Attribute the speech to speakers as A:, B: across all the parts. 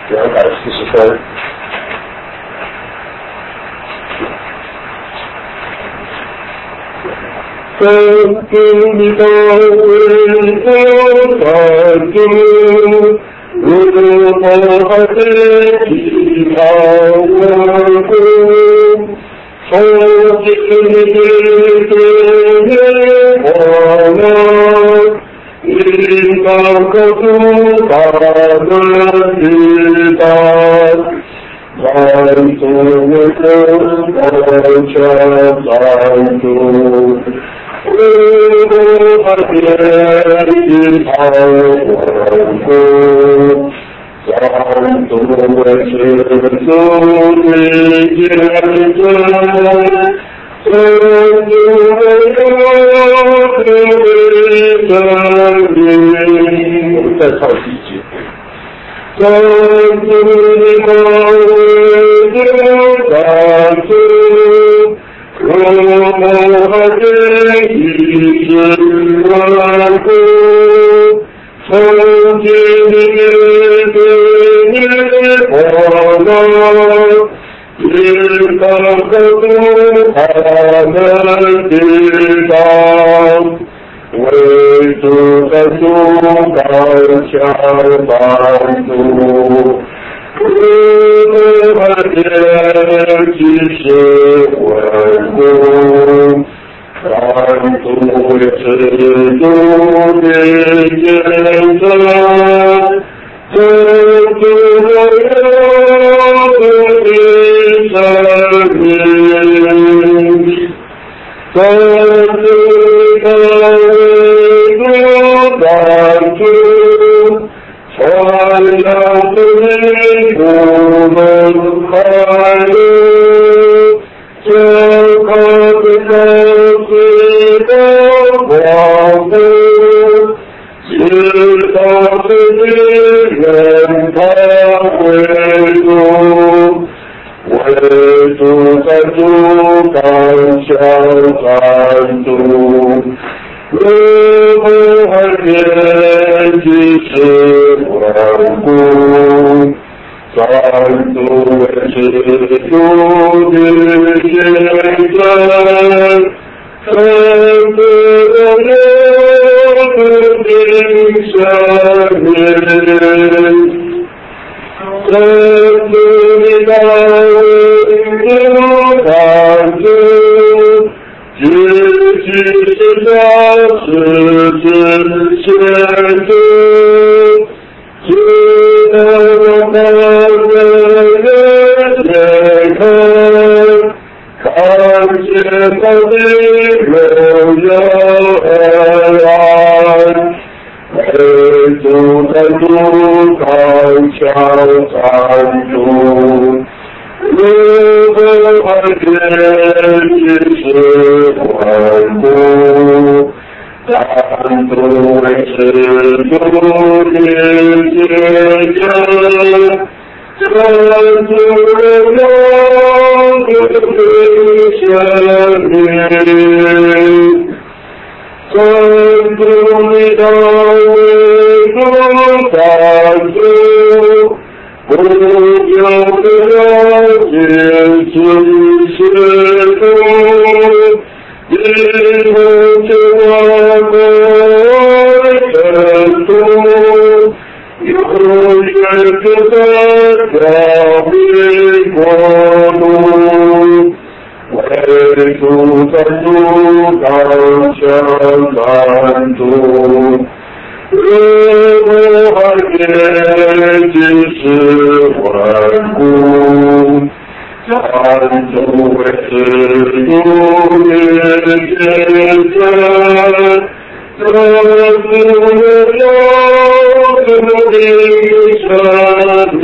A: 240分。
B: 圣经的道为我发出，如同海水激荡我骨，从今的天我们应当告诉他们知道。满足我的高墙拦阻，我把天地抛万古，拦阻我世俗的见证，拦阻我有的生命。
A: 我们再唱第一节。
B: 三主的光荣大主，如梦海天一生万古，从今的对我们，应当告诉他们知道。为主在主高墙拦阻，如海天即是万古，拦阻世主的见证，拦阻我有的生命。三主的为主拦阻，传扬的不能开路，将他的生死的光复，直到世人他为主。为主在主高墙拦阻，如梦海天即是万古，拦阻为世主的见证，拦阻我有的生命。三主的道为拦阻，只是小事之前途，只能让人眼看见他的荣耀而来。为主在主高墙拦阻，如梦海天即是万古，拦阻为世主的见证，拦阻我有的生命。三主的道为主拦阻，不由得要坚持世主，因为这万国尘土，永远不再消灭国度。为主在主高墙拦阻，如梦海天即是万古，拦阻为世主的见证，拦阻我有的生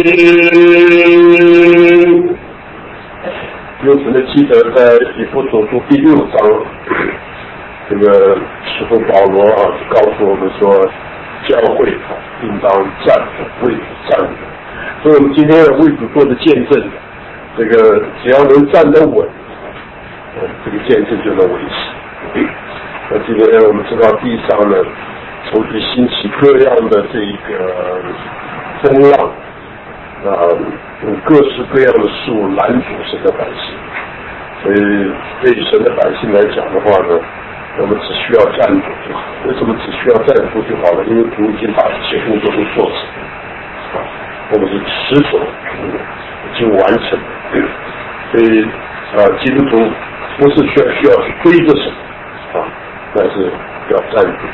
B: 命。
A: 因此呢，记得在以弗所书第6章，这个使徒保罗告诉我们说，教会应当站为主站稳。所以我们今天为主做的见证，这个只要能站得稳，这个见证就能维持。那今天我们知道地上呢，从兴起各样的这个风浪， 用各式各样的事物拦阻神的百姓。所以对神的百姓来讲的话呢，我们只需要站住就好。为什么只需要站住就好了？因为主已经把一切工作都做成了，我们是持守，已经完成了。所以基督徒不是需要去追着神但是要站住。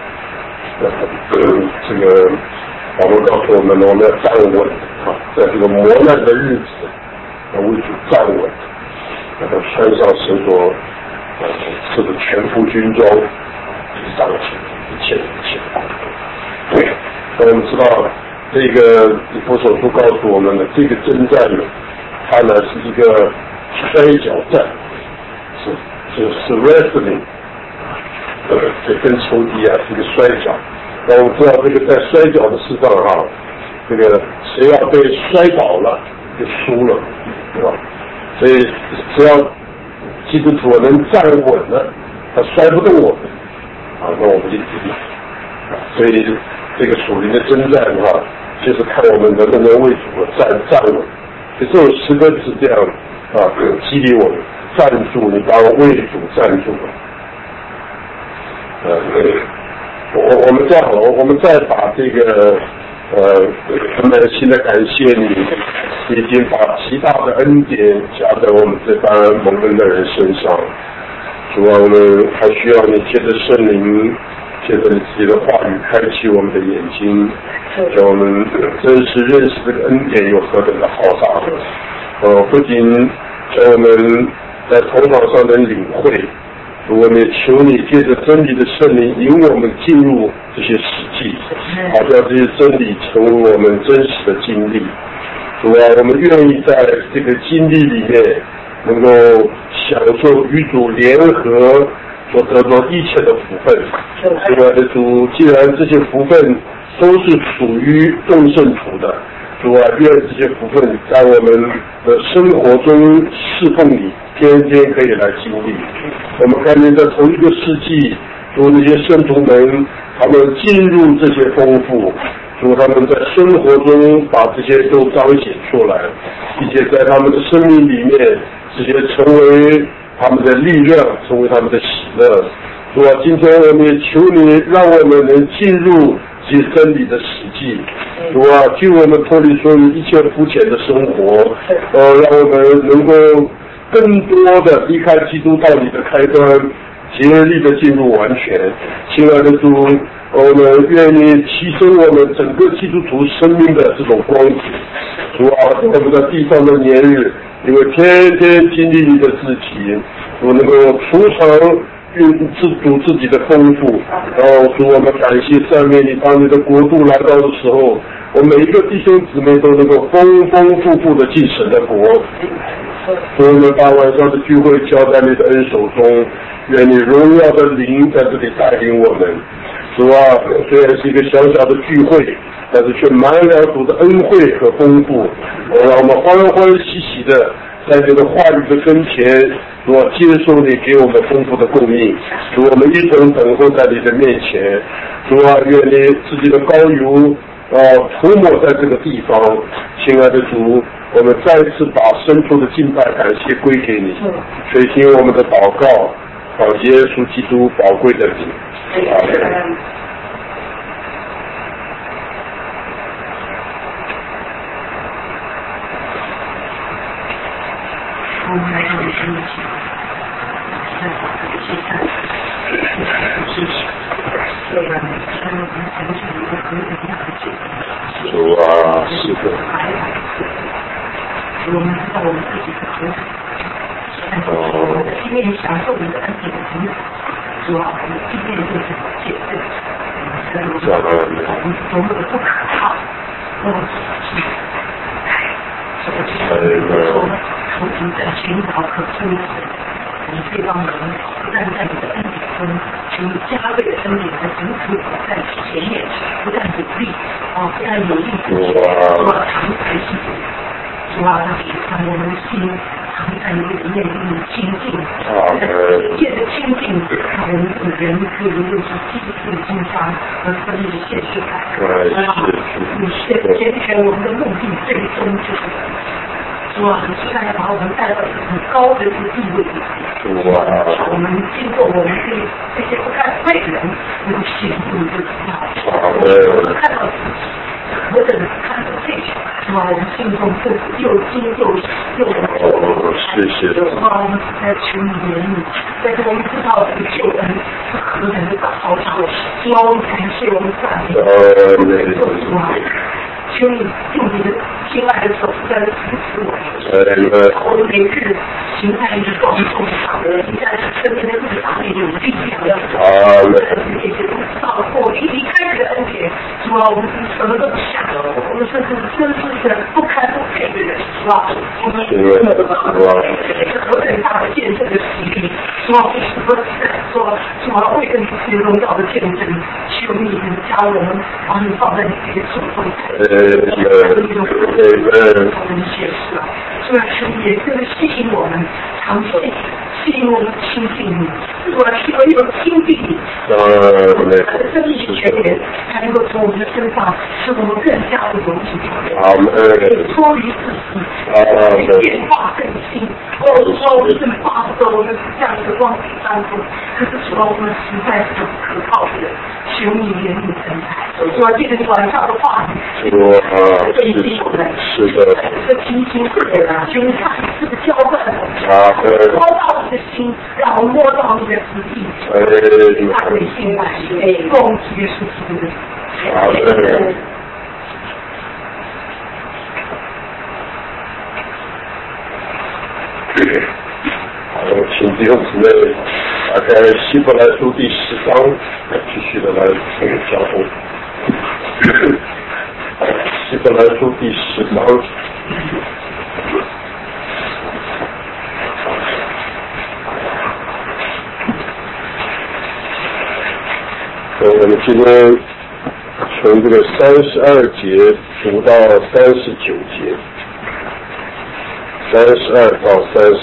A: 这个保罗告诉我们，我们要站稳在这个磨难的日子，要为主站稳，要穿上神所赐的全副军装，上一切。对，那我们知道这个以弗所书告诉我们的这个征战呢，它呢是一个摔跤战，是 wrestling， 这跟仇敌是一个摔跤。那我们知道这个在摔跤的事上这个谁要被摔倒了就输了，对吧？所以只要基督徒能站稳了，他摔不动我们那我们就赢了。所以这个属灵的征战就是看我们能不能为主站稳。这种诗歌是这样激励我们站住，你把我为主站住了。我们这样，我们再把这个满心的感谢你，已经把极大的恩典加在我们这般蒙恩的人身上。主啊，我们还需要你借着圣灵，借着你自己的话语开启我们的眼睛，叫我们真实认识这个恩典有何等的浩大。不仅叫我们在头脑上能领会，我们也求你借着真理的圣灵引我们进入这些实际，好让这些真理成为我们真实的经历。主啊，我们愿意在这个经历里面能够享受与主联合所得到一切的福分。主啊的主，既然这些福分都是属于众圣徒的，主啊，愿这些福分在我们的生活中侍奉你，天天可以来经历。我们看见在同一个世纪，主那些圣徒们，他们进入这些丰富，主他们在生活中把这些都彰显出来，并且在他们的生命里面，这些成为他们的力量，成为他们的喜乐。主啊，今天我们也求你，让我们能进入这些真理的实际。主啊，救我们脱离所有一切肤浅的生活，让我们能够更多的离开基督道理的开端，竭力的进入完全。亲爱的主，我们愿意提升我们整个基督徒生命的这种光景。主啊，在我们的地上的年日，因为天天经历你的自己，我能够储藏自己的丰富，然后主我们感谢赞美你，当你的国度来到的时候，我每一个弟兄姊妹都能够丰丰富富的进神的国。我们把晚上的聚会交在你的恩手中，愿你荣耀的灵在这里带领我们。主啊，虽然是一个小小的聚会，但是却满了主的恩惠和丰富，让我们欢欢喜喜的在这个话语的跟前，主啊，接受你给我们丰富的供应，主我们一同等候在你的面前。主啊，愿你自己的膏油涂抹在这个地方。亲爱的主，我们再次把深处的敬拜感谢归给你，垂听我们的祷告，靠耶稣基督宝贵的名。阿们。
C: 我们来到你的面前，在把这个期待支持，虽然我们从前一个很了解，
A: 主啊，是的，
C: 我们知道我们自己的苦，但是我们今天享受你的恩典的很少，主啊，我们今天就是解释，所以我们多么的不可靠，我们在寻找可出的我们这帮人不但在你的恩典中，请加倍的恩典和主持在前面，不但努力，不但努力自己，常才是主啊，让我们的心常在你的面里亲近，借着亲近，让我们的人可以认识基督的经商和生命的现实感，你成全我们的目的， 最终就是主啊，你现在要把我们带到一个很高的一个地位里面。我们经过我们这些不该罪的人，能够幸福的知道，我们看到我等看到这些，是吧？我们心中更又惊又
A: 谢谢。
C: 是吧？我们在求你怜悯，但是我们知道这个救恩是何等的高尚，是吧？我们感谢我们赞美，是吧？求你用你的亲爱的手在扶持我们，我们每日行在你的光中，你在生命的路上面有力量的，这些都知道我们离开这个恩典，是吧？我们什么都不想，我们甚至真是一个不堪不配的人，是吧？我们是何等大的见证的洗礼，是吧？是吧？为了你自己荣耀的见证，求你能加我们，把你放在你自己手中。我们解释了，是吧？求你也更吸引我们，长期吸引我们亲近你，是吧？希望有亲近你，真理全人才能够从我们的身上，使我们更加的容易脱离自己，变化更新。我们正发着我们这样的光景当中，可是说我们实在是可靠的，求你怜悯神采，说这个晚上的话语。最近我们是的，这提醒对了，求你看这个浇灌，浇到你的心，让我摸到你的旨意，看你心来，共结束这个。
A: 好，请弟兄姊妹打开希伯来书第10章，继续的来交通。希伯来书第10章。我们今天从这个32节读到39节，32到39。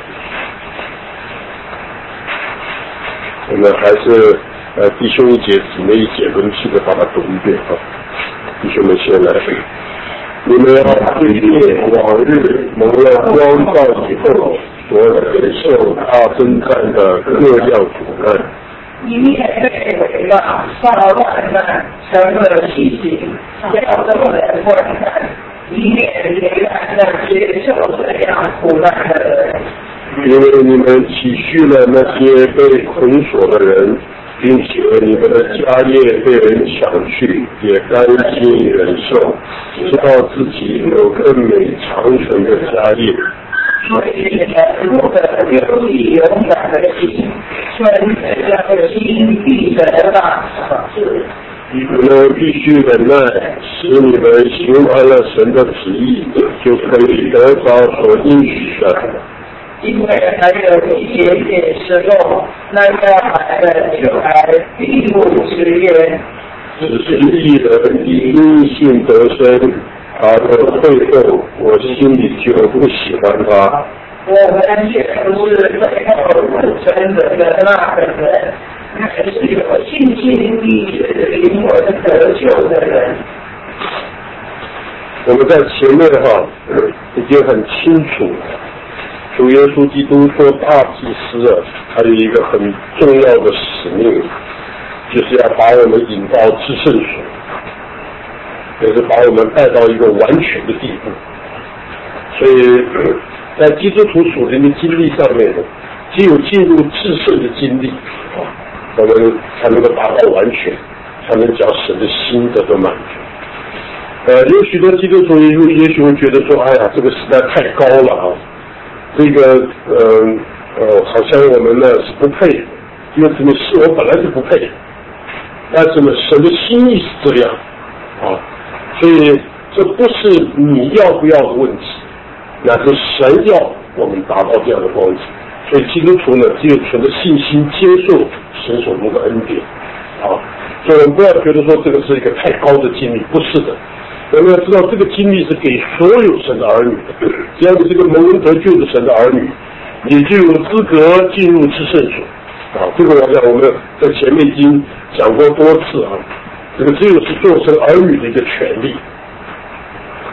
A: 我们还是弟兄一节姊妹一节轮替的把它读一遍啊。弟兄们先来，你们要对念往日蒙了光照以后所忍受大征战的各样苦难。
C: 你也被了撒乱的神的提醒，要这么的观看，你也原来的接受这样苦难的人。
A: 因为你们体恤了那些被捆锁的人，并且你们的家业被人抢去，也甘心忍受，知道自己有更美长存的家业。
C: 所以如果有理勇敢的心，存这样的心必得大赏赐。
A: 你们必须忍耐，使你们行完了神的旨意，就可以得着所应许的。
C: 因为还有一些时候，那要来的就来闭目之约，
A: 只是义人以因信得生，他的背后，我心里就不喜欢他。
C: 我们也不是背后真的那个人，乃是有信心灵魂得救的人。
A: 我们在前面已经很清楚了。主耶稣基督做大祭司啊，他有一个很重要的使命，就是要把我们引到至圣所，也是把我们带到一个完全的地步。所以在基督徒属灵的经历上面，只有进入至圣的经历，我们才能够达到完全，才能叫神的心得到满足。有许多基督徒也许会觉得说，哎呀，这个实在太高了啊。这个好像我们呢是不配的，因为这个事我本来就不配，但是呢神的心意是这样啊，所以这不是你要不要的问题，那是神要我们达到这样的光景。所以基督徒呢只有存着信心接受神所蒙的恩典啊，所以我们不要觉得说这个是一个太高的经历，不是的。我们要知道这个经历是给所有神的儿女的，只要你是个蒙恩得救的神的儿女，你就有资格进入至圣所啊。这个我想我们在前面已经讲过多次啊，这个只有是做神儿女的一个权利。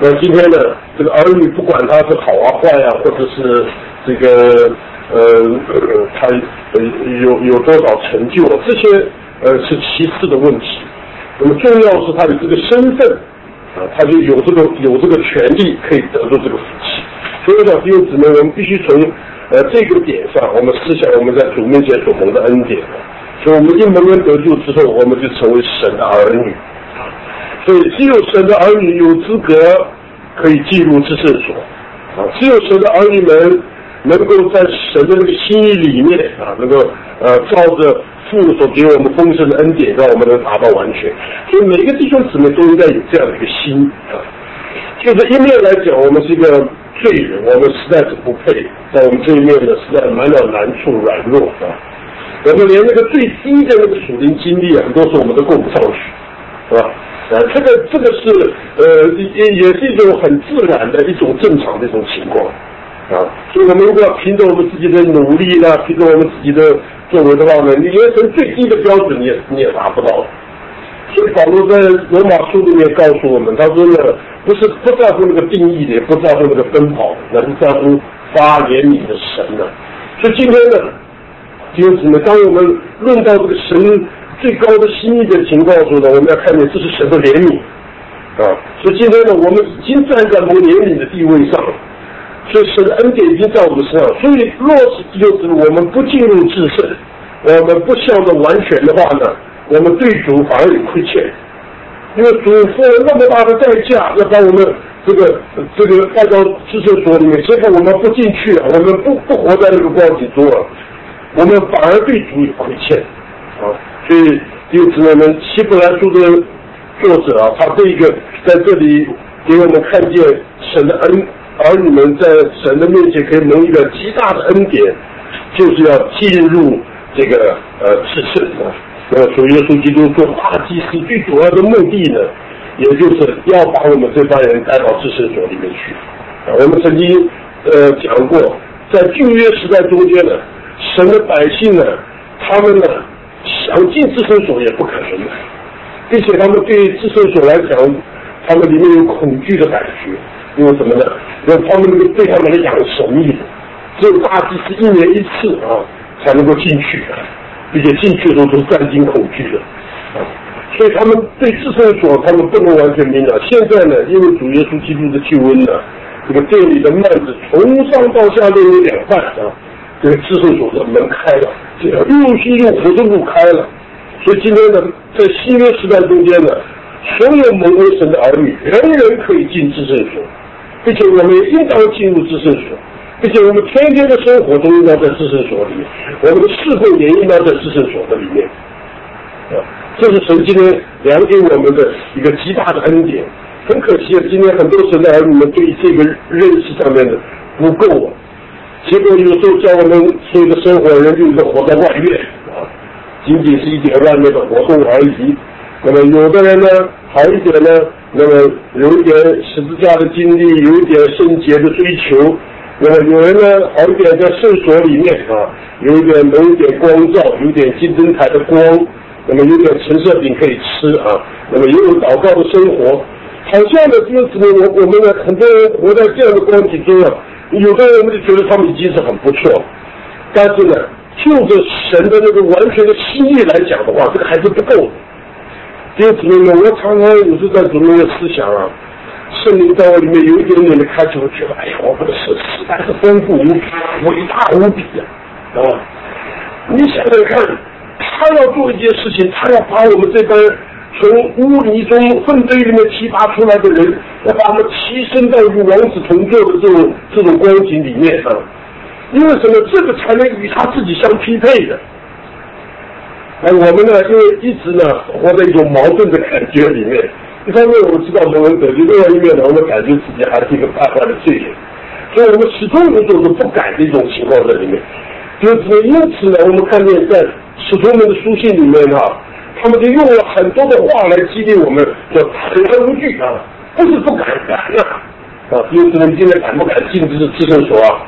A: 那今天呢，这个儿女不管他是好啊坏啊，或者是这个他有多少成就啊，这些是其次的问题。那么重要是他的这个身份啊，他就有这个权利可以得到这个福气。所以我想弟兄姊妹，我们必须从这个点上，我们思想我们在主面前所蒙的恩典。所以我们因蒙恩得救之后，我们就成为神的儿女。所以只有神的儿女有资格可以进入至圣所啊，只有神的儿女们能够在神的那个心意里面啊，能够照着父所给我们丰盛的恩典，让我们能达到完全。所以每个弟兄姊妹都应该有这样的一个心啊。就是一面来讲，我们是一个罪人，我们实在是不配；在我们这一面呢，实在满了难处、软弱啊。我们连那个最低的那个属灵经历啊，很多时候我们都够不上去，是吧？这个是也是一种很自然的一种正常的一种情况啊。所以我们如果要凭着我们自己的努力呢，凭着我们自己的作为的话呢，你连成最低的标准你也达不到。所以保罗在罗马书里面告诉我们，他说呢，不在乎那个定义的，也不在乎那个奔跑的，那是在乎发怜悯的神呢。所以今天呢，弟兄姊妹，当我们论到这个神最高的心意的情况的时候呢，我们要看见这是神的怜悯啊。所以今天呢，我们已经站在蒙怜悯的地位上，所以神的恩典已经在我们身上。所以若是弟兄姊妹，我们不进入至圣，我们不向着完全的话呢，我们对主反而有亏欠，因为主付了那么大的代价，要把我们这个带到至圣所里面，结果我们不进去了，我们不活在那个光景中了，我们反而对主有亏欠啊。所以弟兄姊妹们，希伯来书的作者啊，他这个在这里给我们看见神的儿女们在神的面前可以蒙一个极大的恩典，就是要进入这个至圣啊。主耶稣基督做大祭司最主要的目的呢，也就是要把我们这帮人带到至圣所里面去。我们曾经讲过，在旧约时代中间呢，神的百姓呢，他们呢想进至圣所也不可能的，并且他们对至圣所来讲，他们里面有恐惧的感觉，因为什么呢？因为他们对他们来讲神秘的，只有大祭司1年1次啊才能够进去，并且进去的时候都是战惊恐惧的啊，所以他们对至圣所他们不能完全明了。现在呢，因为主耶稣基督的救恩呢，这个店里的幔子从上到下都有2半啊，这个至圣所的门开了，这个入心入口的路开了。所以今天呢，在新约时代中间呢，所有蒙恩神的儿女，人人可以进至圣所，并且我们也应当进入至圣所，并且我们天天的生活都应当在至圣所里面，我们的侍奉也应当在至圣所的里面。这是神今天量给我们的一个极大的恩典。很可惜今天很多神的儿女们对这个认识上面的不够啊，结果有时候叫我们所有的生活人就是活在外面啊，仅仅是一点外面的活动而已。那么有的人呢好一点呢，那么有一点十字架的经历，有一点圣洁的追求。那么有人呢好一点在圣所里面啊，有一点光照，有一点金灯台的光，那么有点陈设饼可以吃啊，那么也有祷告的生活。好像呢，就是我们呢，很多人活在这样的光景中啊，有的人我们就觉得他们已经是很不错，但是呢，就着神的那个完全的心意来讲的话，这个还是不够的。弟兄姊妹们，我常常有时在主里面思想啊，圣灵在我里面有一点点的开启，我觉得哎呀，我们的神实在是丰富无比，伟大无比啊！你想想看，他要做一件事情，他要把我们这帮从污泥中粪堆里面提拔出来的人，要把我们提升到与王子同坐的这种光景里面啊！因为什么？这个才能与他自己相匹配的。我们呢，因为一直呢活在一种矛盾的感觉里面。一方面我们知道蒙恩得救，另外一面呢，我们感觉自己还是一个败坏的罪人，所以我们始终有这种不改的一种情况在里面。因此呢，我们看见在使徒们的书信里面啊，他们就用了很多的话来激励我们，叫坦然无惧啊，不是不敢因此呢，今天敢不敢进至圣所啊？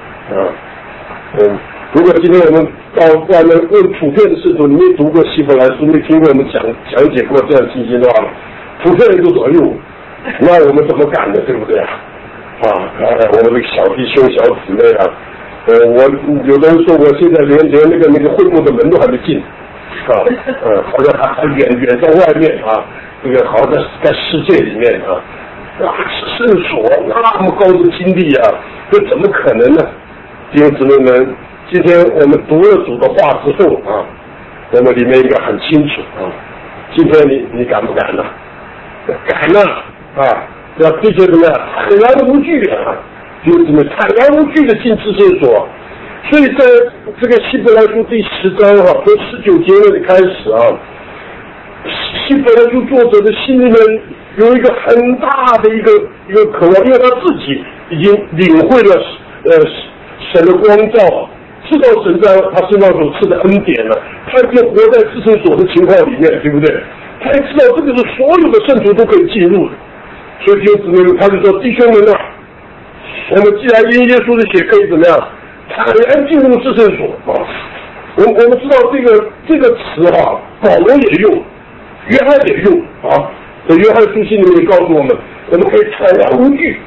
A: 如果今天我们到外面问普遍的事主，你没读过希伯来书，没听过我们讲解过这样信息的话，普遍人都说：“哎呦， 那我们怎么敢呢？对不对啊？我们这个小弟兄小姊妹啊，我有的人说我现在连那个会幕的门都还没进好像还远在外面啊，这个好像在世界里面啊，圣所那么高的经历啊，这怎么可能呢？弟兄姊妹们，今天我们读了主的话之后啊，我们里面应该很清楚啊。今天你敢不敢呢？敢呢要这些什么坦然无惧啊，弟兄姊妹坦然无惧的进至圣所。所以在这个希伯来书第10章从19节那里开始啊，希伯来书作者的心里面有一个很大的一个渴望，因为他自己已经领会了神的光照，知道神在他身上所赐的恩典了，他已经活在至圣所的情况里面，对不对？他也知道这个是所有的圣徒都可以进入的，所以弟兄姊妹他就说：弟兄们啊，我们既然因耶稣的血可以怎么样坦然进入至圣所啊？我们知道这个词保罗也用，约翰也用啊。在约翰书信里面告诉我们可以坦然无惧，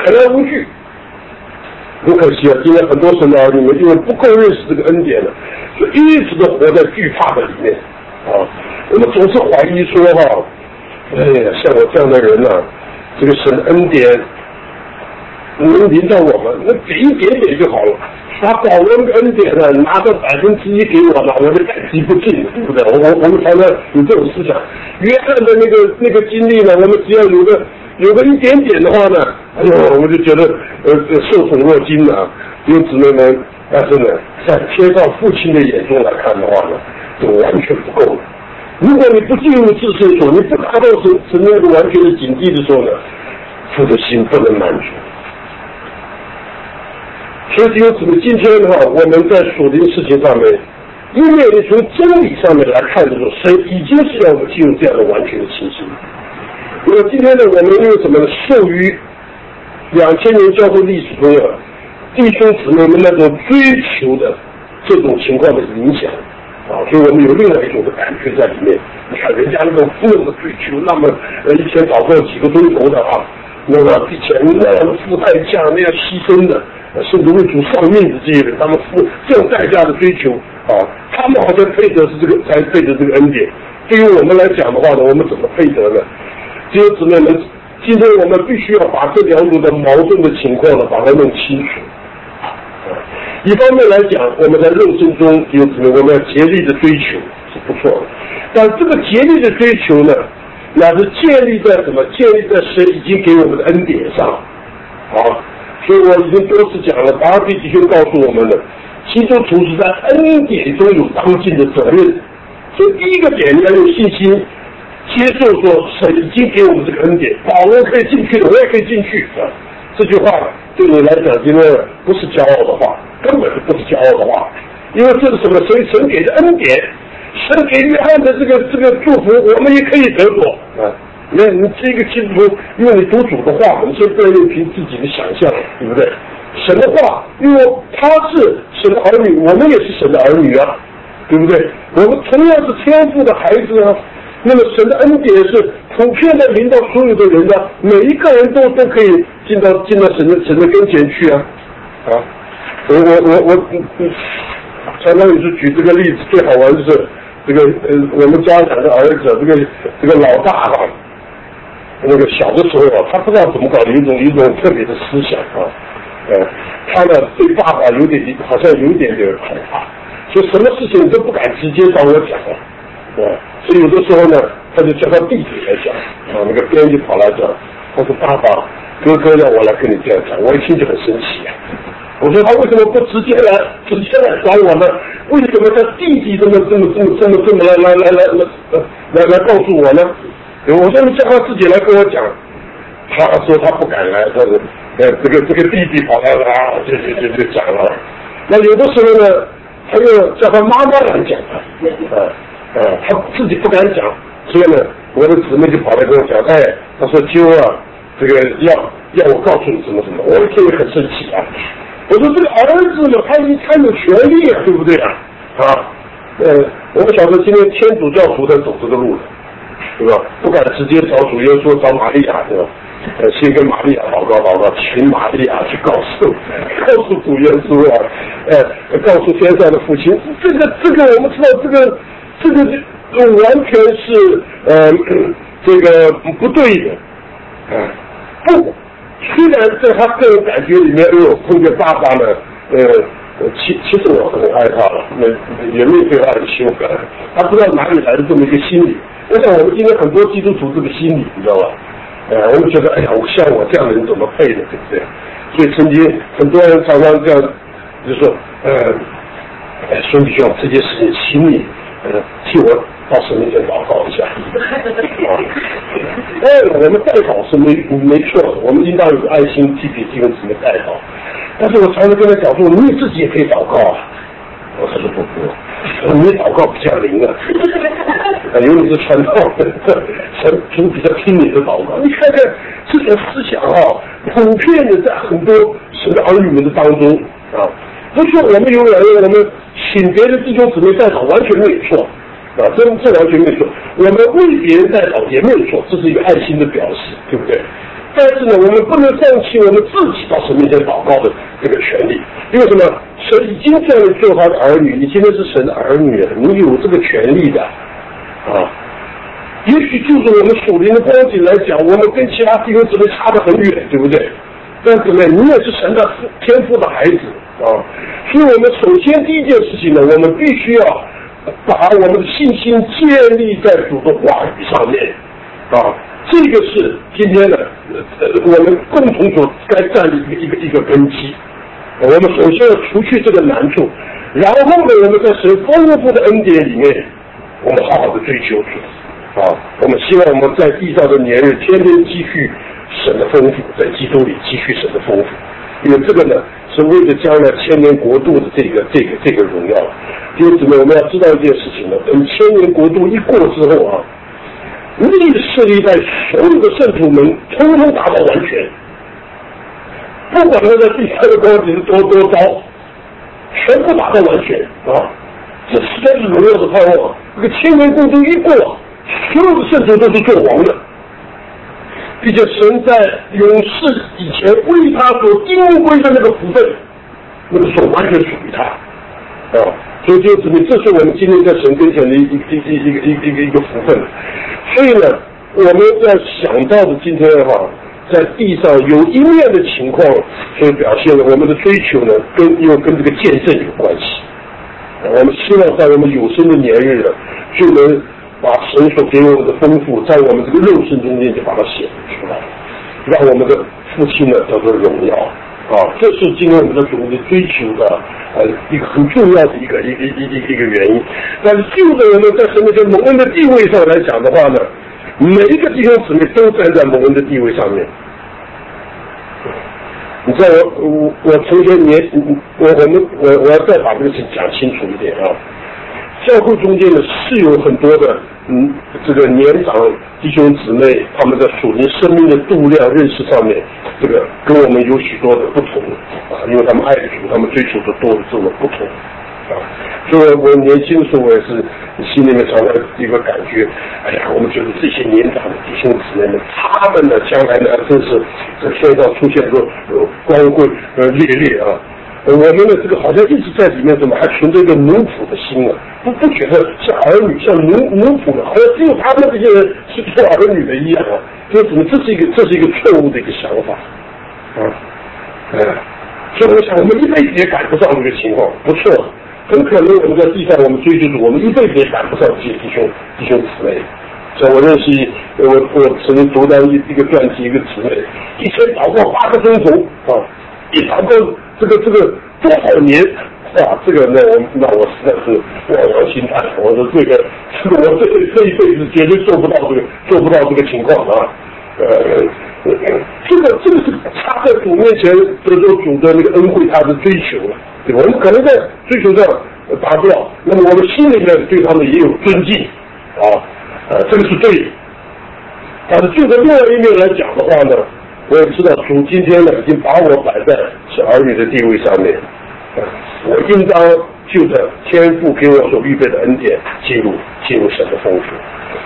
A: 很可惜啊，今天很多神的儿女们因为不够认识这个恩典了，就一直都活在惧怕的里面啊。我们总是怀疑说像我这样的人这个神的恩典能临到我们，那给一点点就好了。他保罗那个恩典拿到1%给我了，我就感激不尽，对不对？我们常常有这种思想。约翰的那个经历呢，我们只要有个一点点的话呢，我们就觉得受宠若惊了。弟兄姊妹们，但是呢，在贴上父亲的眼中来看的话呢，就完全不够了。如果你不进入至圣所，你不达到神那个完全的警惕的时候呢，父的心不能满足。所以弟兄姊妹，今天的话，我们在属灵事情上面，因为你从真理上面来看的时候，神已经是要我们进入这样的完全的情形。那么今天呢，我们因为什么呢？受于2000年教会历史中弟兄姊妹们那种追求的这种情况的影响所以我们有另外一种的感觉在里面。你看人家那么追求，那么一天祷告几个钟头的那么以前那样付代价，那样牺牲的，甚至为主丧命的这些人，他们付这种代价的追求他们好像配得才配得这个恩典。对于我们来讲的话呢，我们怎么配得呢？弟兄姊妹们，今天我们必须要把这两种的矛盾的情况呢，把它弄清楚。一方面来讲，我们在肉身中，弟兄姊妹，我们要竭力的追求是不错的，但这个竭力的追求呢，那是建立在什么？建立在神已经给我们的恩典上。所以我已经多次讲了，达尔比弟兄告诉我们的，基督徒是在恩典中有当尽的责任。所以第一个点，你要有信心接受说神已经给我们这个恩典，保罗可以进去的，我也可以进去这句话对你来讲，今天不是骄傲的话，根本不是骄傲的话，因为这是什么？神给的恩典，神给约翰的这个祝福，我们也可以得着你看，你这个基督徒，因为你读主的话，你先不要凭自己的想象，对不对？神的话，因为他是神的儿女，我们也是神的儿女对不对？我们同样是天父的孩子那么神的恩典是普遍的临到所有的人每一个人都可以进到神的跟前去我常常也是举这个例子，最好玩的是这个我们家两个儿子，这个老大那个小的时候他不知道怎么搞的，有一种特别的思想他呢对爸爸好像有一点害怕，所以什么事情都不敢直接找我讲所以有的时候呢，他就叫他弟弟来讲那个编辑跑来讲，他说爸爸哥哥让我来跟你这样讲，我一听就很生气我说他为什么不直接来找我呢？为什么他弟弟这么来告诉我呢？我说你叫他自己来跟我讲。他说他不敢来，他说这个弟弟跑来了就讲了。那有的时候呢，他又叫他妈妈来讲他自己不敢讲，所以呢，我的姊妹就跑来跟我讲，他说揪这个要我告诉你什么，我一听很生气我说这个儿子呢，他有权利对不对我们晓得今天天主教徒在走这个路对吧？不敢直接找主耶稣，找玛利亚，对吧？先跟玛利亚祷告，请玛利亚去告诉主耶稣啊，告诉天上的父亲，这个我们知道，这个完全是这个不对的，不，虽然在他个人感觉里面，碰见爸爸呢，其实我很爱他了，也没有对他的修改，他不知道哪里来的这么一个心理。我想我们今天很多基督徒这个心理，你知道吧？我们觉得，哎呀，像我这样的人怎么配呢？对不对？所以曾经很多人常常这样，就说，孙弟兄，这件事情，请你替我到神面前祷告一下。我们代祷是没错的，我们应当有爱心替弟兄姊妹代祷。但是我常常跟他讲说，你自己也可以祷告啊。他说不，你祷告比较灵啊，因为你是传道人，神比较听你的祷告。你看看这种思想啊，普遍的在很多神的儿女们的当中啊，不是我们有两个我们请别的弟兄姊妹代祷完全没有错啊，这完全没有错。我们为别人代祷也没有错，这是一个爱心的表示，对不对？但是呢，我们不能放弃我们自己到神面前祷告的这个权利，因为什么？神已经这样做他的儿女，你现在是神的儿女了，你有这个权利的啊。也许就是我们属灵的光景来讲，我们跟其他弟兄姊妹差得很远，对不对？但是呢，你也是神的天父的孩子啊，所以我们首先第一件事情呢，我们必须要把我们的信心建立在主的话语上面啊。这个是今天的我们共同所该站的一个根基。我们首先要除去这个难处，然后呢，我们在神丰富的恩典里面，我们好好的追求主啊。我们希望我们在地上的年日，天天积蓄神的丰富，在基督里积蓄神的丰富，因为这个呢，是为了将来千年国度的这个荣耀。弟兄姊妹，我们要知道一件事情呢，等千年国度一过之后啊，历世历代所有的圣徒们通通达到完全，不管他在地上的光景是多高，全部达到完全啊！这实在是荣耀的盼望。这个千年国度一过，所有的圣徒都是做王的，并且神在永世以前为他所定规的那个福分，那个所完全属于他啊！所以就是这是我们今天在神跟前的一个福分。所以呢，我们要想到的今天的话，在地上有一面的情况，所以表现了我们的追求呢，跟这个见证有关系。我们希望在我们有生的年日呢，就能把神所给我们的丰富，在我们这个肉身中间就把它显出来，让我们的父亲呢叫做荣耀啊！这是今天我们的主的追求的一个很重要的一个原因。但是旧的人呢，在神面前蒙恩的地位上来讲的话呢，每一个弟兄姊妹都站在蒙恩的地位上面。你知道我前些年我要再把这个事情讲清楚一点啊。教会中间呢是有很多的这个年长弟兄姊妹，他们在属灵生命的度量认识上面，这个跟我们有许多的不同啊，因为他们爱主，他们追求的多这种不同啊。所以我年轻的时候，我也是心里面常常一个感觉，哎呀，我们觉得这些年长的弟兄姊妹们，他们呢将来呢真是在天上出现个光辉烈烈啊。我们的这个好像一直在里面，怎么还存着一个奴仆的心啊？不觉得像儿女，像奴仆的，好像只有他们这些人是做儿女的一样啊？这是一个错误的一个想法啊！所以我想，我们一辈子也赶不上这个情况，不错。很可能我们在地上，我们追求主，我们一辈子也赶不上这些弟兄姊妹。所以我认识我曾经读到一个传记，一个姊妹，一天祷告8个钟头啊，一祷告这个多少年啊？这个那我实在是望洋兴叹。我说这个我这一辈子绝对做不到这个情况啊。这个是他在主面前得到主的那个恩惠，他的追求了，对吧？我们可能在追求上达不了，那么我们心里面对他们也有尊敬啊，这个是对的。但是就在另外一面来讲的话呢，我也知道主今天呢已经把我摆在是儿女的地位上面，我应当就着天父给我所预备的恩典进入神的丰富。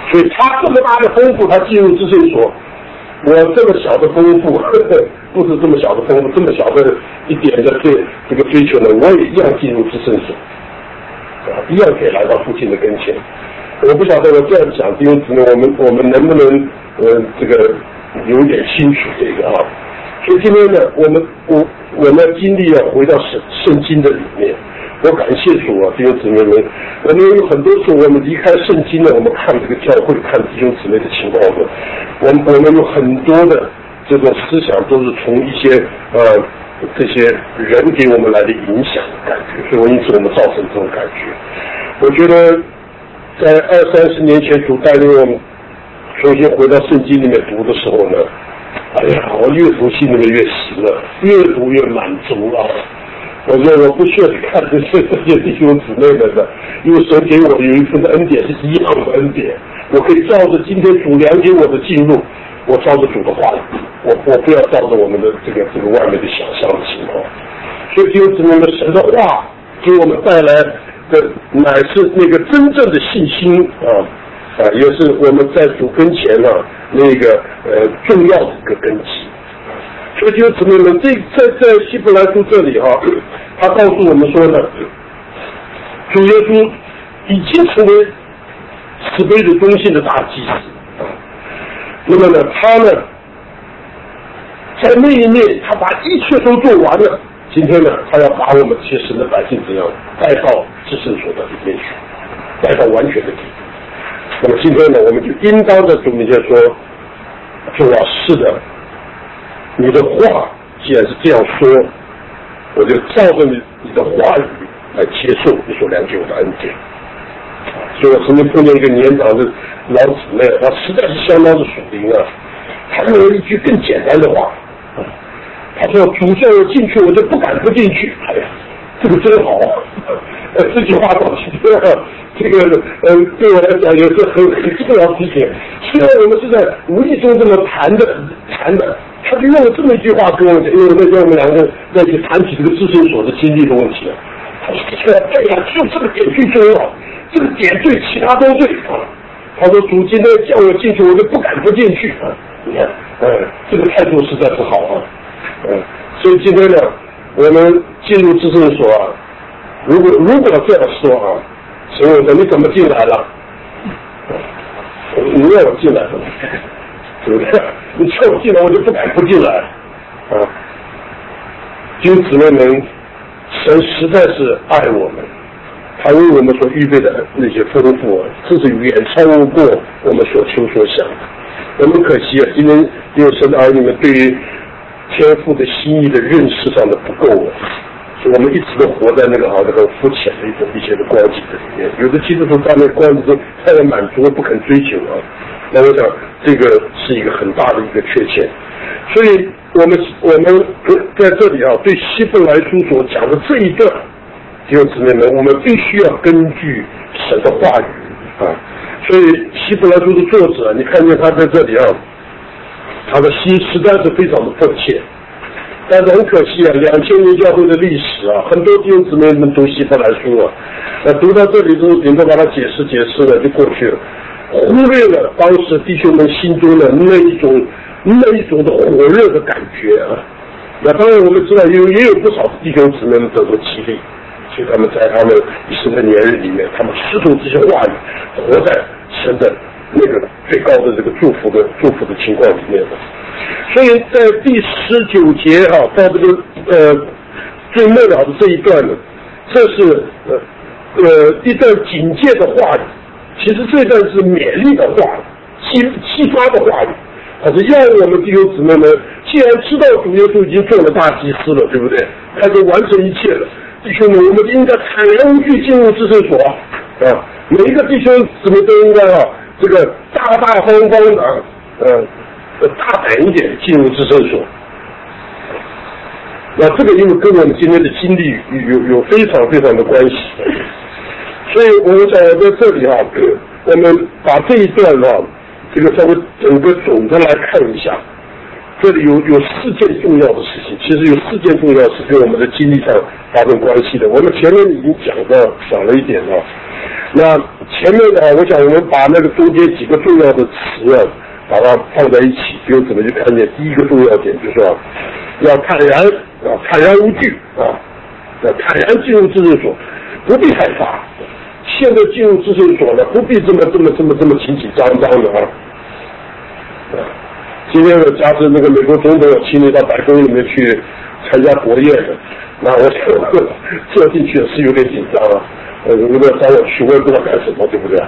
A: 所以他这么大的丰富，他进入至圣所。我这么小的丰富，不是这么小的丰富，这么小的一点的这个追求呢，我也一样进入至圣所，一样可以来到父亲的跟前。我不晓得我这样讲，弟兄姊妹，我们能不能这个有点清楚这个啊？所以今天呢，我们经历要回到圣经的里面。我感谢主啊，弟兄姊妹们，我们有很多时候我们离开圣经呢，我们看这个教会，看弟兄姊妹的情况的，我们有很多的这种思想都是从一些这些人给我们来的影响的感觉，所以因此我们造成这种感觉。我觉得在20-30年前主带领我们重新回到圣经里面读的时候呢，哎呀，我越读心里面越喜乐，越读越满足啊。我说我不需要去看这些弟兄姊妹们的，因为神给我有一份的恩典是一样的恩典，我可以照着今天主量给我的进入，我照着主的话语，我不要照着我们的这个外面的想象的情况。所以弟兄姊妹们，神的话给我们带来的乃是那个真正的信心也是我们在主跟前那个重要的一个根基。所以弟兄姊妹们，在希伯来书这里他告诉我们说呢，主耶稣已经成为慈悲的忠信的大祭司那么呢，他呢在那一面，他把一切都做完了。今天呢，他要把我们这些神的百姓怎样带到至圣所的里面去，带到完全的地步。那么今天呢，我们就应当在主面前说，主啊，是的，你的话既然是这样说，我就照着你的话语来接受你所量给我的恩典。所以我曾经碰见一个年长的老姊妹，他实在是相当的属灵啊，他用了一句更简单的话，他说主叫我进去，我就不敢不进去。哎呀，这个真好这句话倒是这个对我来讲也是很重要提醒。虽然我们是在无意中这么谈的，他就用了这么一句话跟我讲，因为那天我们两个在去谈起这个至圣所的经历的问题他说对呀，就这个点最重要，这个点对，其他都对他说主今天叫我进去，我就不敢不进去你看这个态度实在是好所以今天呢，我们进入至圣所如果这样说神问说你怎么进来了？你让我进来了，对不对？你叫我进来，我就不敢不进来弟兄姊妹们，神实在是爱我们，他为我们所预备的那些丰富这是远超过我们所求所想的。我们可惜今天因为神的儿女们对于天父的心意的认识上的不够所以我们一直都活在那个肤浅的一些的光景的里面。有的基督徒在那光景中太满足不肯追求那我想这个是一个很大的一个缺陷。所以我们在这里对希伯来书所讲的这一段弟兄姊妹们，我们必须要根据神的话语所以希伯来书的作者你看见他在这里他的心实在是非常的迫切。但是很可惜2000年教会的历史很多弟兄姊妹们读希伯来书读到这里之后顶多把它解释了就过去了，忽略了当时弟兄们心中的那一种的火热的感觉那当然我们知道也有不少弟兄姊妹们得到激励，所以他们在他们一生的年日里面，他们持守这些话语，活在神的那个最高的这个祝福的情况里面的。所以在第19节到这个最末了的这一段呢，这是一段警戒的话语。其实这段是勉励的话语，激发的话语，它是要我们弟兄姊妹们，既然知道主耶稣已经做了大祭司了，对不对？他就完成一切了。弟兄们，我们应该坦然无惧进入至圣所每一个弟兄姊妹都应该这个大方的大胆一点进入至圣所。那这个因为跟我们今天的经历有非常非常的关系，所以我想在这里我们把这一段这个稍微整个总的来看一下。这里有4件重要的事情，其实有4件重要是跟我们的经历上发生关系的。我们前面已经讲了一点那前面呢，我想我们把那个中间几个重要的词啊，把它放在一起，就怎么就看见第一个重要点就是说，要坦然啊，坦然无惧啊，要坦然进入至圣所，不必害怕。现在进入至圣所了，不必这么紧紧张张的啊。今天我加之那个美国总统请你到白宫里面去参加国宴的，那我坐进去是有点紧张啊。如果找我去，我也不知道干什么，对不对？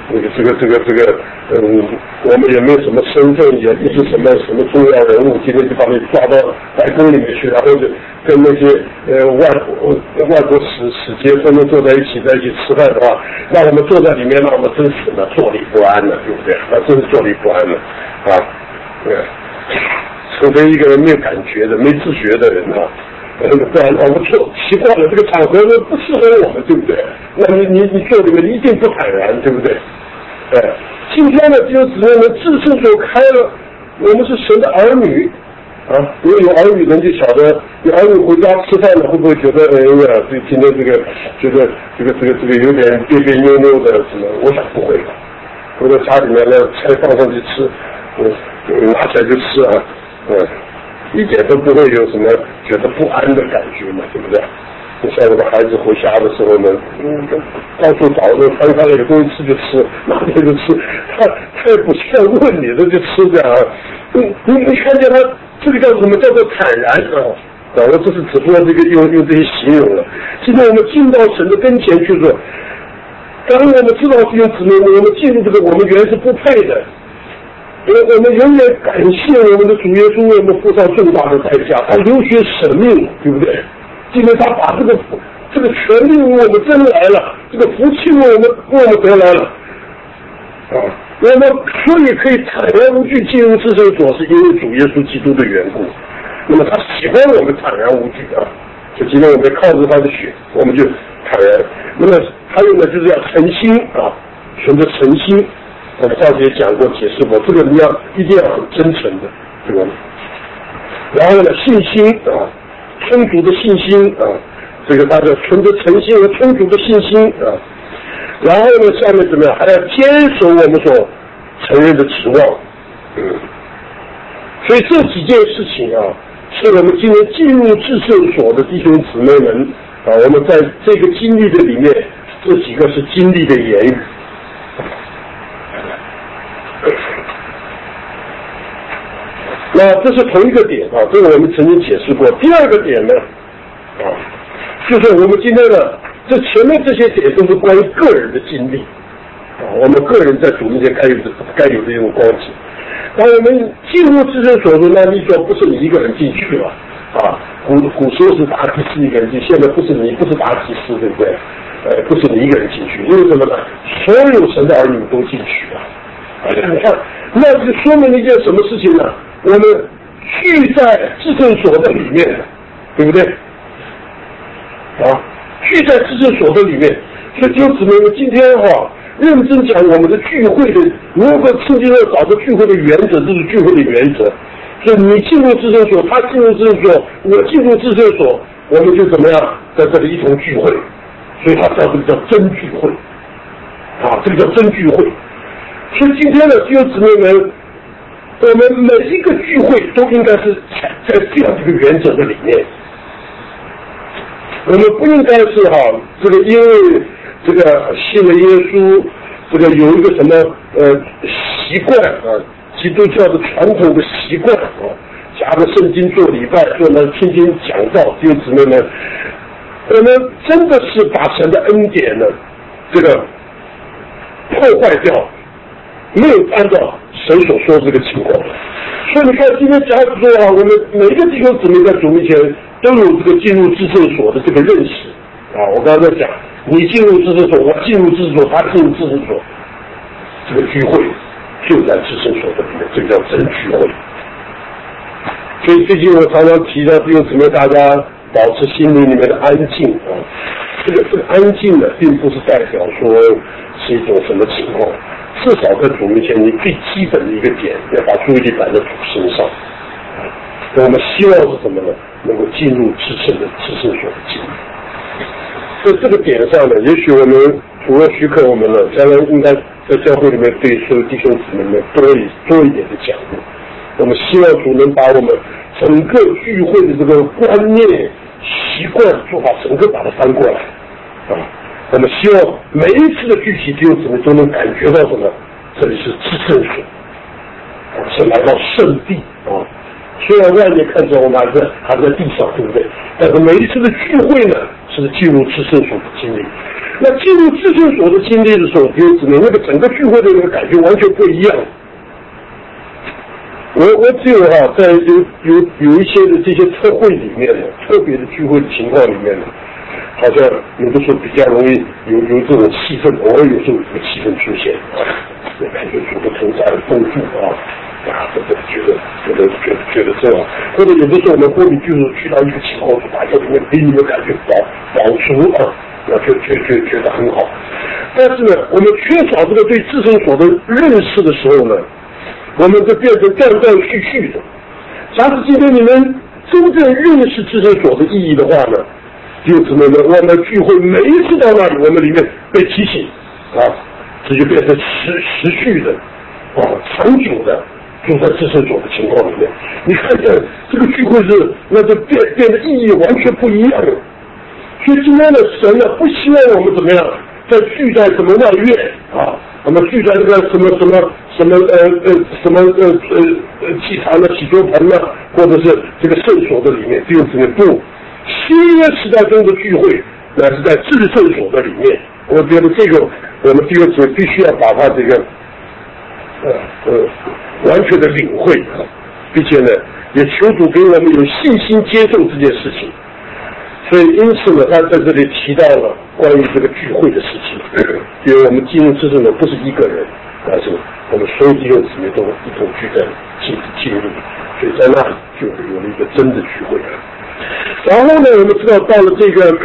A: 我们也没有什么身份，也不是什么重要人物，今天就把你抓到白宫里面去，然后就跟那些外国使节纷纷坐在一起吃饭的话，那我们坐在里面，那我们真是呢坐立不安了，对不对？那真是坐立不安了啊！对，除非一个人没有感觉的、没自觉的人啊。不然我们错习惯了这个场合呢不适合我们，对不对？那你做这个一定不坦然，对不对？今天呢，只有姊妹们至圣所开了，我们是神的儿女啊。如果有儿女人就晓得，有儿女回家吃饭了，会不会觉得对今天这个有点别别扭扭的什么？我想不会的。回到家里面呢，菜放上去吃，拿起来就吃啊，一点都不会有什么觉得不安的感觉嘛，对不对？就像我的孩子回家的时候呢，到处找着翻开了有东西吃就吃，拿起来就吃，他也不像问你的就吃这样。你看见他这个叫什么？叫做坦然啊！我这是只不过这个用这些形容了。今天我们进到神的跟前去说，当我们知道弟兄姊妹，我们进入这个我们原是不配的。我们永远感谢我们的主耶稣为我们付上重大的代价，他流血舍命，对不对？今天他把这个权利为我们争来了，这个福气为我们得来了啊！我们所以可以坦然无惧进入至圣所，是因为主耶稣基督的缘故。那么他喜欢我们坦然无惧啊！就今天我们靠着他的血，我们就坦然。那么还有呢，就是要诚心啊，存着诚心。我们上次也讲过、解释过，这个你一定要很真诚的，这个。然后呢，信心啊，充足的信心啊，这个大家存着诚心和充足的信心啊。然后呢，下面怎么样？还要坚守我们所承认的指望。所以这几件事情啊，是我们今天进入至圣所的弟兄姊妹们啊，我们在这个经历的里面，这几个是经历的言语。那这是同一个点啊，这个我们曾经解释过。第二个点呢，就是我们今天呢，这前面这些点都是关于个人的经历啊，我们个人在主面前该有的一种光景。当我们进入至圣所中，那你说不是你一个人进去了啊？古时候是大祭司一个人进，现在不是大祭司，对不对？不是你一个人进去，因为什么呢？所有神的儿女都进去了。你看，那就说明了一件什么事情呢？我们聚在至圣所的里面，对不对？啊，聚在至圣所的里面，所以弟兄姊妹们，今天认真讲我们的聚会的，如果圣经上找到聚会的原则，这是聚会的原则。所以你进入至圣所，他进入至圣所，我进入至圣所，我们就怎么样在这里一同聚会。所以他叫这个叫真聚会，啊，这个叫真聚会。所以今天的弟兄姊妹们，我们每一个聚会都应该是在这样一个原则的里面。我们不应该是这个因为这个信了耶稣，这个有一个什么习惯啊，基督教的传统的习惯啊，夹着圣经做礼拜，做那听经讲道，弟兄姊妹们，我们真的是把神的恩典呢，这个破坏掉。没有按照神所说这个情况，所以你看今天假如说我们每一个弟兄姊妹在主面前都有这个进入至圣所的这个认识啊。我刚才讲，你进入至圣所，我进入至圣所，他进入至圣所，这个聚会就在至圣所的里面，这个叫真聚会。所以最近我常常提到弟兄姊妹，大家保持心灵里面的安静啊。这个安静呢，并不是代表说是一种什么情况。至少在主面前，你最基本的一个点，要把注意力摆在主身上。我们希望是什么呢？能够进入至圣所的经历。在这个点上呢，也许我们除了许可我们了，将来应该在教会里面对所有弟兄姊妹们多一点的讲论。我们希望主能把我们整个聚会的这个观念、习惯、做法，整个把它翻过来啊！我们希望每一次的聚集，弟兄姊妹都能感觉到什么？这里是至圣所，是来到圣地啊！虽然外面看着我们还在地上，对不对？但是每一次的聚会呢，是进入至圣所的经历。那进入至圣所的经历的时候，弟兄姊妹，那个整个聚会的那个感觉完全不一样。我只有在有一些的这些特会里面呢，特别的聚会的情况里面呢，好像有的时候比较容易有这种气氛，偶尔有时候有这个气氛出现，感觉主的同在很丰富觉得这样，或者有的时候我们或许就是去到一个情况，大家里面给你们感觉饱足那觉得很好。但是呢，我们缺少这个对至圣所的认识的时候呢，我们就变成断断续续的。假使今天你们真正认识至圣所的意义的话呢，就只能我们聚会每一次到那里，我们里面被提醒这就变成持续的长久的就在至圣所的情况里面。你看见这个聚会是那就变得意义完全不一样了。所以今天的神呢，不希望我们怎么样在聚在什么外院我们聚在这个什么祭坛的洗濯盆或者是这个圣所的里面，弟兄姊妹不，新约时代中的聚会那是在至圣所的里面。我觉得这个我们弟兄姊妹必须要把它这个完全的领会并且呢，也求主给我们有信心接受这件事情。所以因此呢，他在这里提到了关于这个聚会的事情，因为我们进入至圣所不是一个人，而是我们所有弟兄姊妹都一同聚在进入，所以在那里就有了一个真的聚会。然后呢，我们知道到了这个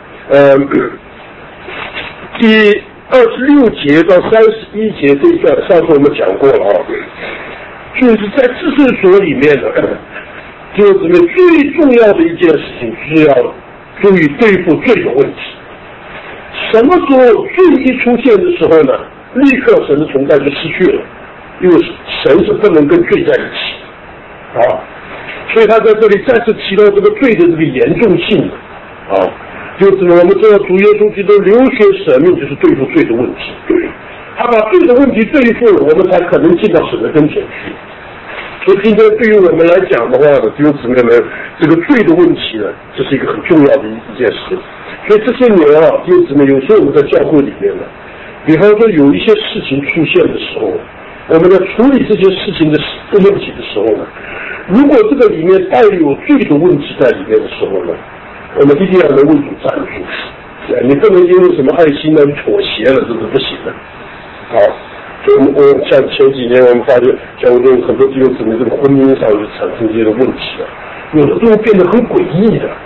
A: 第26节到31节这一段，上次我们讲过了就是在至圣所里面呢，就是最重要的一件事情是要注意对付罪的问题。什么时候罪一出现的时候呢，立刻神的存在就失去了，因为神是不能跟罪在一起所以他在这里再次提到这个罪的这个严重性就是我们知道主耶稣基督流血舍命就是对付罪的问题，他把罪的问题对付了，我们才可能进到神的跟前去。所以今天对于我们来讲的话呢，弟兄姊妹们，这个罪的问题呢，这是一个很重要的一件事。所以这些年弟兄姊妹，有时候我们在教会里面呢，比方说有一些事情出现的时候，我们在处理这些事情的问题的时候呢，如果这个里面带有罪的问题在里面的时候呢，我们一定要能为主站住。你不能因为什么爱心呢妥协了，这是不行的。我像前几年我们发现，像我们很多弟兄姊妹这个婚姻上就产生一些问题了，有的时候变得很诡异的。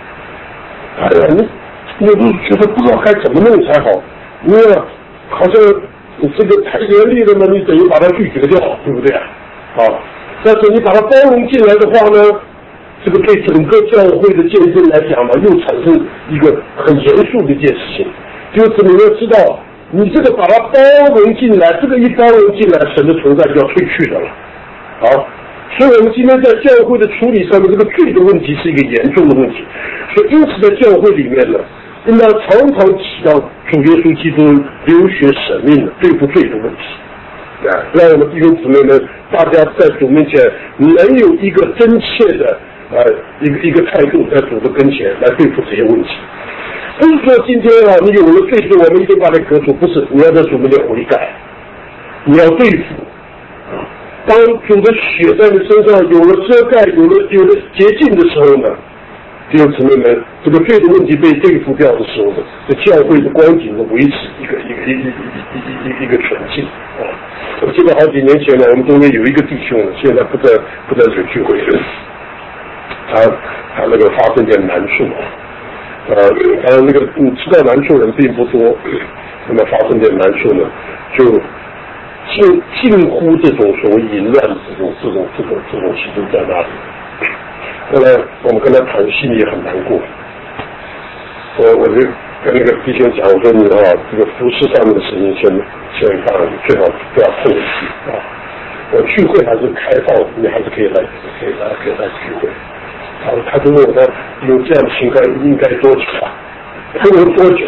A: 你有的时候觉得不知道该怎么弄才好，因为好像你这个太严厉了嘛，你等于把它拒绝掉，对不对但是你把它包容进来的话呢，这个对整个教会的见证来讲呢，又产生一个很严肃的一件事情，就是你要知道，你这个把它包容进来，这个一包容进来，神的存在就要退去的了。所以我们今天在教会的处理上面，这个罪的问题是一个严重的问题。所以因此在教会里面呢，应该常常提到主耶稣基督流血舍命的对付罪的问题。让我们弟兄姊妹们，大家在主面前能有一个真切的一个态度，在主的跟前来对付这些问题。不是说今天你有了罪之后，我们一定把它革除，不是，你要在主面前悔改，你要对付。当主的血在你身上有了遮盖，有了洁净的时候呢，弟兄姊妹们，这个罪的问题被对付掉的时候呢，这教会的光景呢维持一个纯净我记得好几年前呢，我们中间有一个弟兄呢，现在不在这个聚会了，他那个发生点难处那个知道难处人并不多，那么发生点难处呢，就近乎这种所谓淫乱的这种其中在那里。后来我们跟他谈，心里也很难过。我就跟那个弟兄讲，我说你这个服饰上面的事情先当然最好不要碰啊。我聚会还是开放，你还是可以来聚会。他就问我他有这样的情况应该多久啊？他问多久？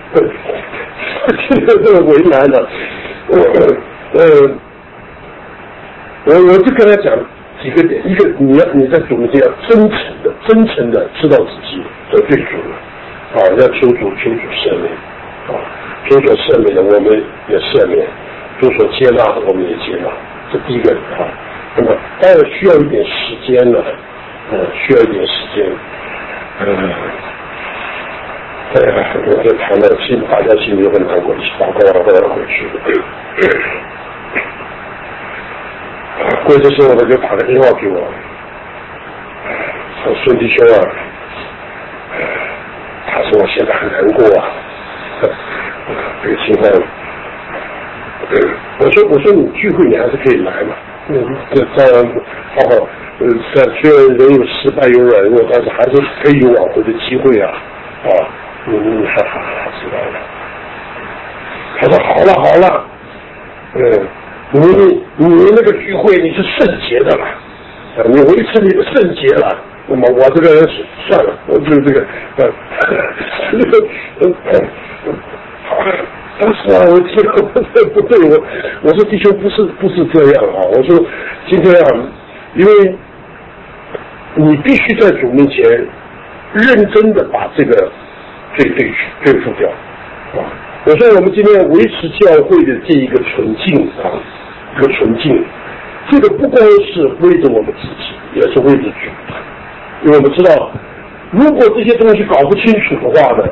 A: 现在这个为难了。我就跟他讲几个点，一个你在主面前要真诚的知道自己得罪主了，要求主赦免，求主赦免的我们也赦免，主所接纳的我们也接纳，这第一个那么当然需要一点时间了，需要一点时间，我就谈了，大家心里都很难过，祷告后来回去。过一阵时候他就打个电话给我，说孙弟兄啊，他说我现在很难过啊，这个情况，我说你聚会你还是可以来嘛，当然好，虽然人有失败有软弱，但是还是可以有挽回的机会啊，你还知道了。他说好了，你那个聚会你是圣洁的了，你维持你的圣洁了，那么我这个人算了，我就这个当时我听到不对，我说弟兄不是这样啊，我说今天因为你必须在主面前认真的把这个对付掉我说我们今天维持教会的这一个纯净一个纯净，这个不光是为着我们自己，也是为着主，因为我们知道，如果这些东西搞不清楚的话呢，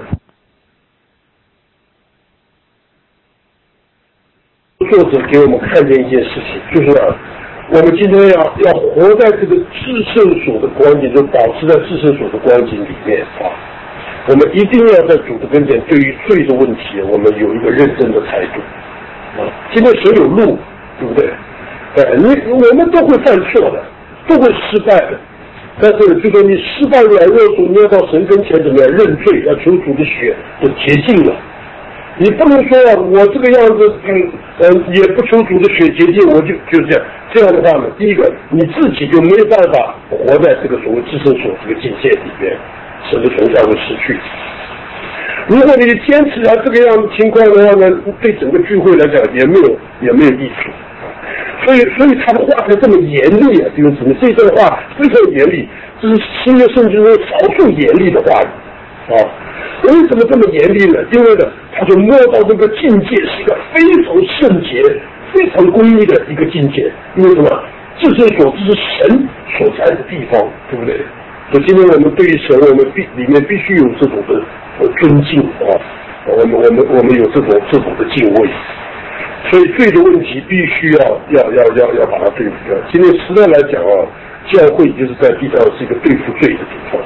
A: 作者给我们看见一件事情，就是我们今天要活在这个至圣所的光景，就保持在至圣所的光景里面我们一定要在主的跟前，对于罪的问题，我们有一个认真的态度今天谁有路，对不对？我们都会犯错的，都会失败的。但是就说你失败软弱时，你要到神跟前怎么样认罪，要求主的血的洁净了。你不能说我这个样子，也不求主的血洁净，我就这样。这样的话呢，第一个你自己就没有办法活在这个所谓至圣所这个境界里面，神的荣耀会失去。如果你坚持这个样的情况的话呢，对整个聚会来讲也没有益处。所以他的话才这么严厉啊，就是什么？这段话非常严厉，这是新约圣经中少数严厉的话语为什么这么严厉呢？因为呢，他就摸到这个境界是一个非常圣洁、非常公义的一个境界。因为什么？至圣所这是神所在的地方，对不对？所以今天我们对于神，我们里面必须有这种的尊敬我们有这种的敬畏。所以罪的问题必须要把它对付掉。今天时代来讲教会就是在地上是一个对付罪的地方。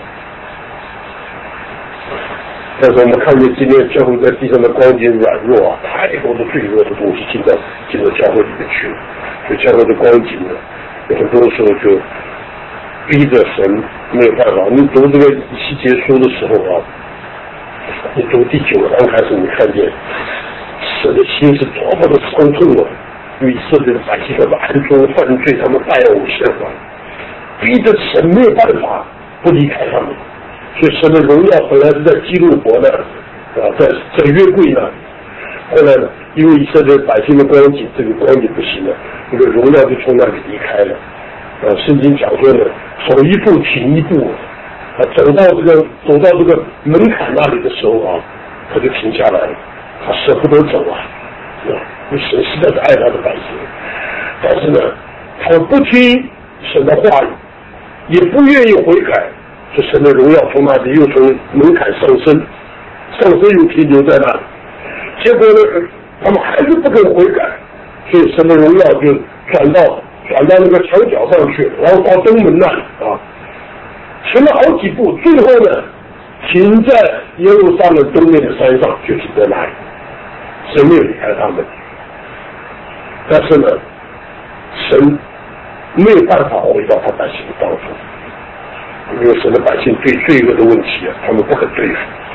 A: 但是我们看见今天教会在地上的光景软弱太多的罪恶的东西进到教会里面去了，所以教会的光景呢，很多时候就逼着神没有办法。你读这个以西结书的时候你读第9章开始，你看见神的心是多么的伤痛因为以色列的百姓他们暗中犯罪，他们拜偶像逼着神没有办法不离开他们。所以神的荣耀本来是在基路伯那在约柜那里，后来呢，因为以色列百姓的光景，这个光景不行了，这个荣耀就从那里离开了。圣经讲说呢，走一步停一步走到这个门槛那里的时候他就停下来了，他舍不得走因为神实在是爱他的百姓，但是呢，他们不听神的话语，也不愿意悔改，就神的荣耀从那里又从门槛上升又停留在那里，结果呢，他们还是不肯悔改，所以神的荣耀就转到那个墙角上去，然后到东门那里停了好几步，最后呢，停在耶路撒冷东面的山上，就停在那里，神没有离开他们。但是呢，神没有办法回到他百姓的当中，因为神的百姓对罪恶的问题他们不肯对付，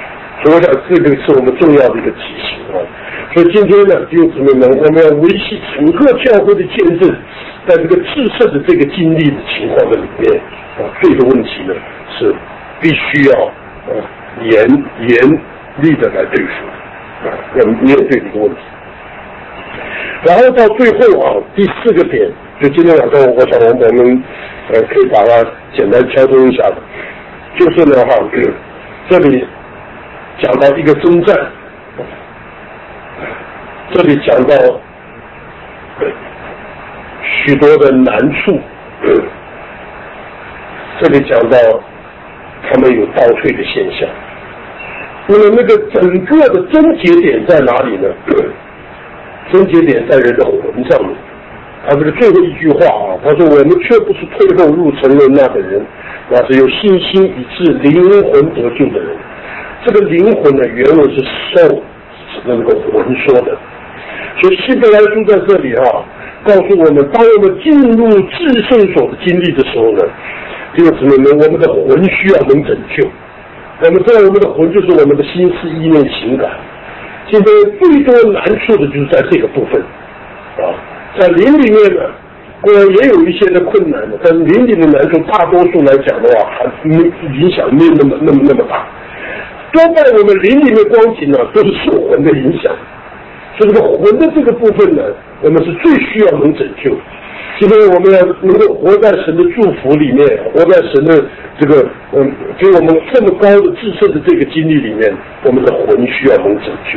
A: 所以我想这个是我们重要的一个提醒啊。所以今天呢，弟兄姊妹们，我们要维系整个教会的见证，在这个至圣的这个经历的情况的里面啊，这个问题呢是必须要严厉的来对付要面对的一个问题。然后到最后啊，第4个点，就今天晚上我想我们可以把它简单交通一下的，就是呢这里讲到一个征战，这里讲到许多的难处，这里讲到他们有倒退的现象。那么那个整个的症结点在哪里呢？症结点在人的魂上面。这个最后一句话啊，他说我们却不是退后入沉沦那的人，那是有信心以致灵魂得救的人。这个灵魂呢，原文是 soul， 是那个魂说的。所以希伯来书在这里告诉我们，当我们进入至圣所的经历的时候呢，弟兄姊妹们，我们的魂需要能拯救。我们知道我们的魂就是我们的心思意念情感。现在最多难处的就是在这个部分在灵里面呢，固然也有一些的困难的，但是灵里的难处大多数来讲的话，还影响没有那么大。多半我们灵里面光景呢，都是受魂的影响。所以这个魂的这个部分呢，我们是最需要能拯救。今天我们要能够活在神的祝福里面，活在神的这个给我们这么高的至圣的这个经历里面，我们的魂需要能拯救。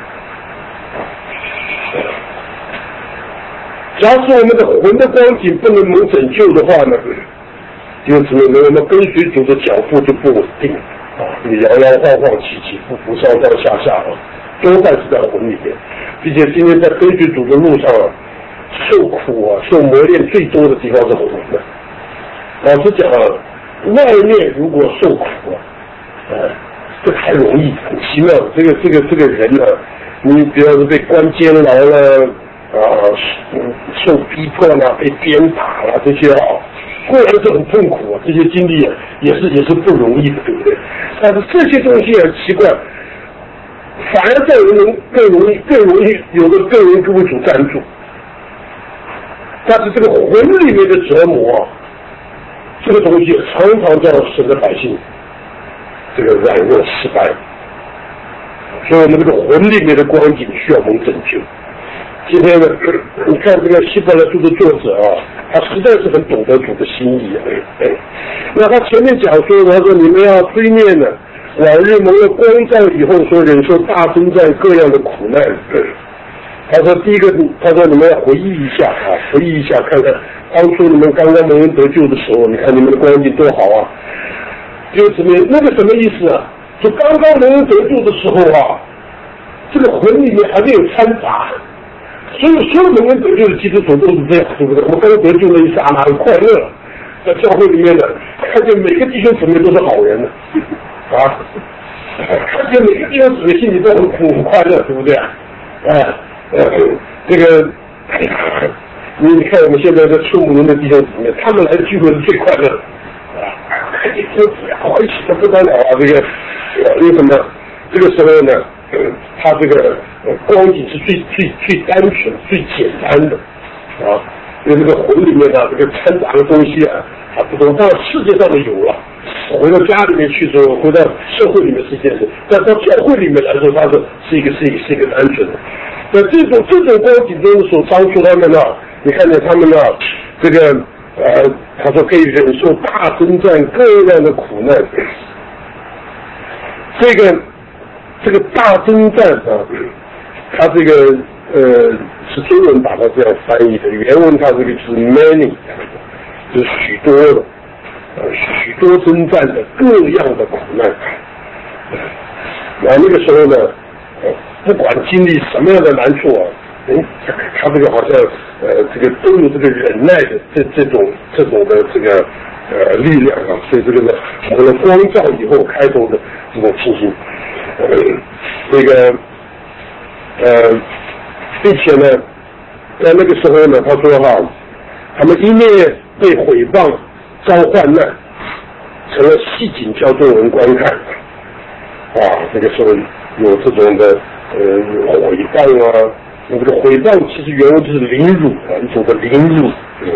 A: 假使我们的魂的光景不能拯救的话呢，就只能我们跟随主的脚步就不稳定你摇摇晃晃起起伏伏上上下下多半是在魂里面。并且今天在跟随主的路上受苦受磨练最多的地方是魂的。老实讲外面如果受苦这还容易，很奇妙的。这个人呢，你比方说被关监牢了受逼迫啦，被鞭打啦，这些固然是很痛苦这些经历也是不容易的，对不对？但是这些东西很奇怪，反而在人更容易有的更容易为主站住。但是这个魂里面的折磨这个东西常常叫神的百姓这个软弱失败。所以我们这个魂里面的光景需要能拯救。今天呢，你看这个希伯来书的作者他实在是很懂得主的心意那他前面讲说，他说你们要追念呢，往日蒙了光照以后，说忍受大征战各样的苦难。他说第一个，他说你们要回忆一下看看当初你们刚刚蒙恩得救的时候，你看你们的光景多好就是那个什么意思就刚刚蒙恩得救的时候这个魂里面还没有掺杂。所有蒙恩得救的基督徒都是这样，对不对？我们刚得救那一刹那很快乐，在教会里面呢，看见每个弟兄姊妹都是好人看见每个弟兄姊妹心里都很快乐，对不对这个你看我们现在的出牧人的弟兄姊妹，他们来聚会是最快乐看见弟兄姊妹欢喜的不得了这个为什么这个时候呢他这个光景是最单纯最简单的因为这个魂里面这个掺杂的东西不同，到世界上的有了，回到家里面去之后，回到社会里面是一件事，但到教会里面来说，它是一个单纯的。那这种光景中所当初他们你看见他们这个他说可以忍受大征战各样的苦难，这个大征战他这个是中文把它这样翻译的，原文它这个是 many， 就是许多的许多征战的各样的苦难。那个时候呢不管经历什么样的难处他这个好像这个都有这个忍耐的这种的这个力量所以这个呢我们光照以后开头的这种信心并且呢在那个时候呢他说他们一面被毁谤遭患难，成了戏景叫众人观看， 那个时候有这种的毁谤啊，那这个毁谤其实原文就是凌辱啊，一种的凌辱，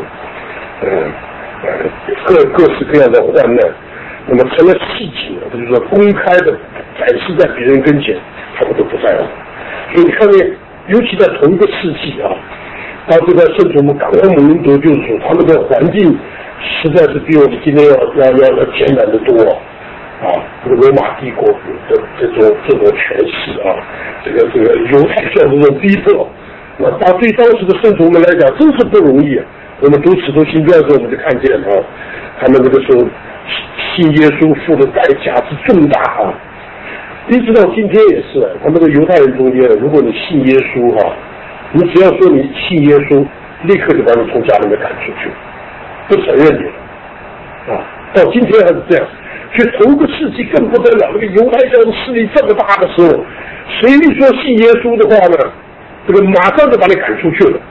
A: 各式各样的患难，那么成了戏景，就是说公开的展示在别人跟前，他们都不在乎。所以你看见，尤其在同一个世纪啊，当这个圣徒们赶快蒙恩得救的时候，他们的环境实在是比我们今天要艰难得多啊！这个罗马帝国的这种权势啊，这个犹太教的这种逼迫，那对当时的圣徒们来讲真是不容易。我们读《使徒行传》的时候，我们就看见啊，他们那个时候信耶稣付的代价是重大啊！一直到今天也是，他们的犹太人中间，如果你信耶稣啊，你只要说你信耶稣，立刻就把你从家里面赶出去，不承认你啊！到今天还是这样。所以同个世纪更不得了，那个犹太教的势力这么大的时候，谁一说信耶稣的话呢，这个马上就把你赶出去了。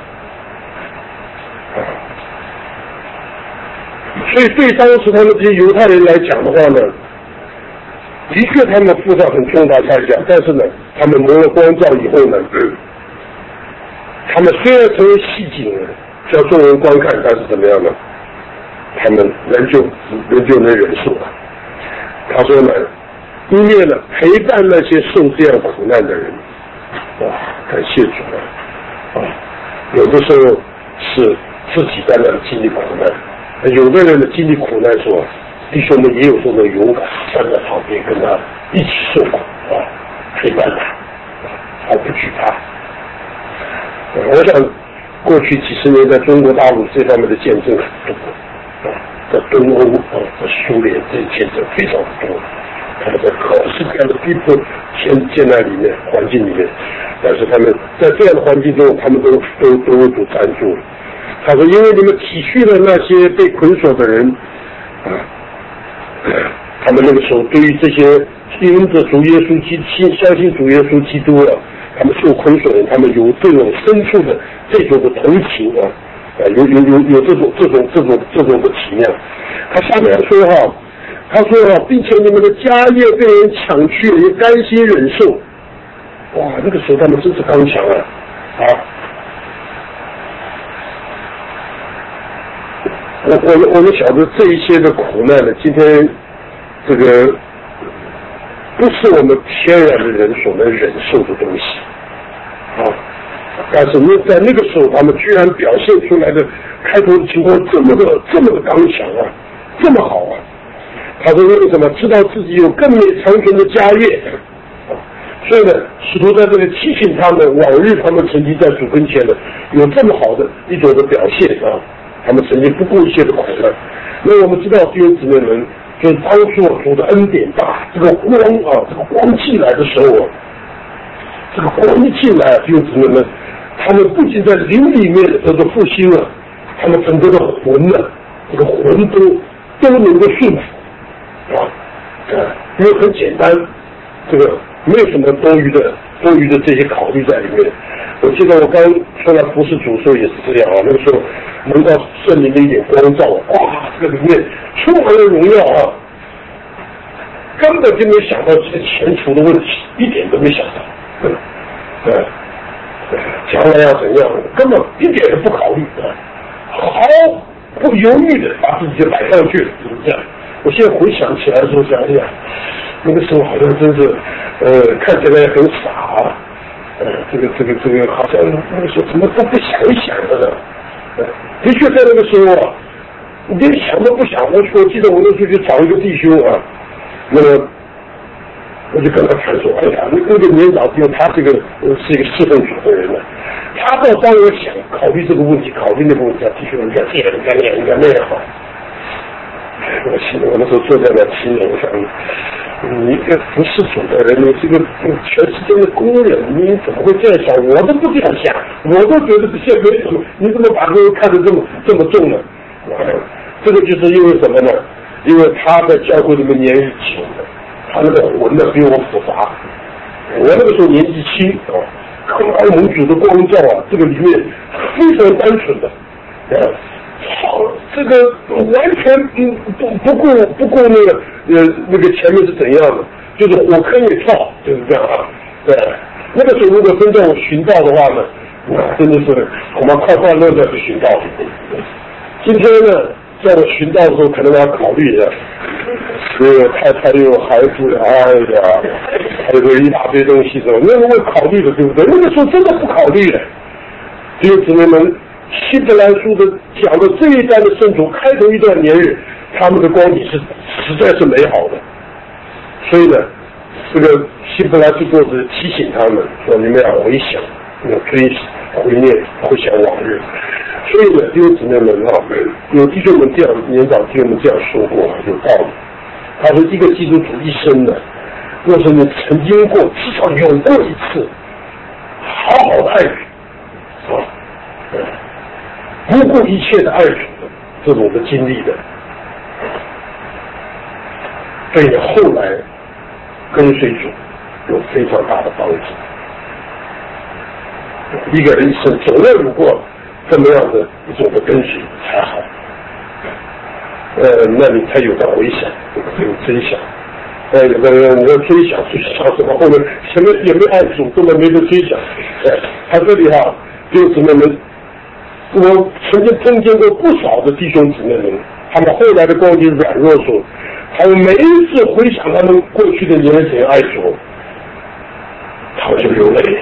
A: 所以对当时他们这些犹太人来讲的话呢，的确他们付上很重大代价，但是呢，他们蒙了光照以后呢，他们虽然成为戏景叫众人观看，但是怎么样呢？他们仍旧能忍受了。他说呢，因为呢陪伴那些受这样苦难的人，感谢主有的时候是自己在那里经历苦难，有的人呢经历苦难的时候，弟兄们也有这种勇敢站在旁边跟他一起受苦陪伴他不惧怕。我想过去几十年在中国大陆这方面的见证很多。在东欧在苏联这些见证非常多，他们在各式各样的逼迫建在里面环境里面，但是他们在这样的环境中，他们都为主站住了。他说：“因为你们体恤了那些被捆锁的人他们那个时候对于这些因着主耶稣相信主耶稣基督他们受捆锁的人，他们有这种深处的这种的同情有这种的体验。他下面说他说并且你们的家业被人抢去，也甘心忍受。哇，那个时候他们真是刚强我们晓得这一些的苦难呢，今天这个不是我们天然的人所能忍受的东西但是在那个时候，他们居然表现出来的开头的情况这么的刚强这么好他说为什么知道自己有更美长存的家业所以呢，使徒在这里提醒他们，往日他们曾经在主跟前的有这么好的一种的表现他们曾经不顾一切的苦难。那我们知道弟兄姊妹们，就是当初主的恩典大，这个光这个光进来的时候这个光一进来，弟兄姊妹们，他们不仅在灵里面得到复兴了，他们整个的魂这个魂都能够顺服因为很简单，这个没有什么多余的这些考虑在里面。我记得我刚出来服侍主的时候也是这样那个时候蒙到圣灵的一点光照这个里面充满了荣耀根本就没想到这些前途的问题，一点都没想到将来要怎样根本一点都不考虑毫不犹豫的把自己就摆上去了，就是这样。我现在回想起来的时候想那个时候好像真是看起来很傻这个好像那个时候怎么都不想一想的的确在那个时候你连想都不想。我记得我那时候去找一个弟兄那么我就跟他谈说那个年长弟兄他这个是一个侍奉主的人他倒帮我想考虑这个问题考虑那个问题弟兄人家这样人家那样人家那样我那时候坐在那心里我想你一个服侍主的人，你这个全世界的工人，你怎么会这样想？我都不这样想，我都觉得这些没什么，你怎么把这个看得这么重呢？这个就是因为什么呢？因为他在教会里面年日久了，他那个魂比我复杂。我那个时候年纪轻看到蒙主的光照这个里面非常单纯的这个完全不顾那个前面是怎样的， 就是火坑也跳，就是这样啊。对，那个时候如果真正我寻道的话呢，那真的是我们快快乐乐去寻道。今天呢，在我寻道的时候，可能要考虑一下，有太太有孩子，哎呀，还有一大堆东西，那个会考虑的，对不对？那个时候真的不考虑的。弟兄姊妹们，希伯来书的讲的这一代的圣徒，开头一段年日，他们的光景是实在是美好的。所以呢，这个希伯来书作者提醒他们说：你们要回想，要回念，回想往日。所以呢，弟兄姊妹们啊，有弟兄们这样年长弟兄们这样说过，有道理。他说，一个基督徒一生呢，若是你曾经过，至少有过一次，好好的爱主啊，不顾一切的爱主的这种的经历的，对你后来跟随主有非常大的帮助。一个人一生总要有过这么样的一种的跟随才好，那你才有的回想，有追想。有的人你要追想什么？后面前面也没爱主，根本没得追想。他这里哈，就是姊妹们，我曾经碰见过不少的弟兄姊妹们，他们后来的光景软弱时，他们每一次回想他们过去的年前爱主，他们就流泪。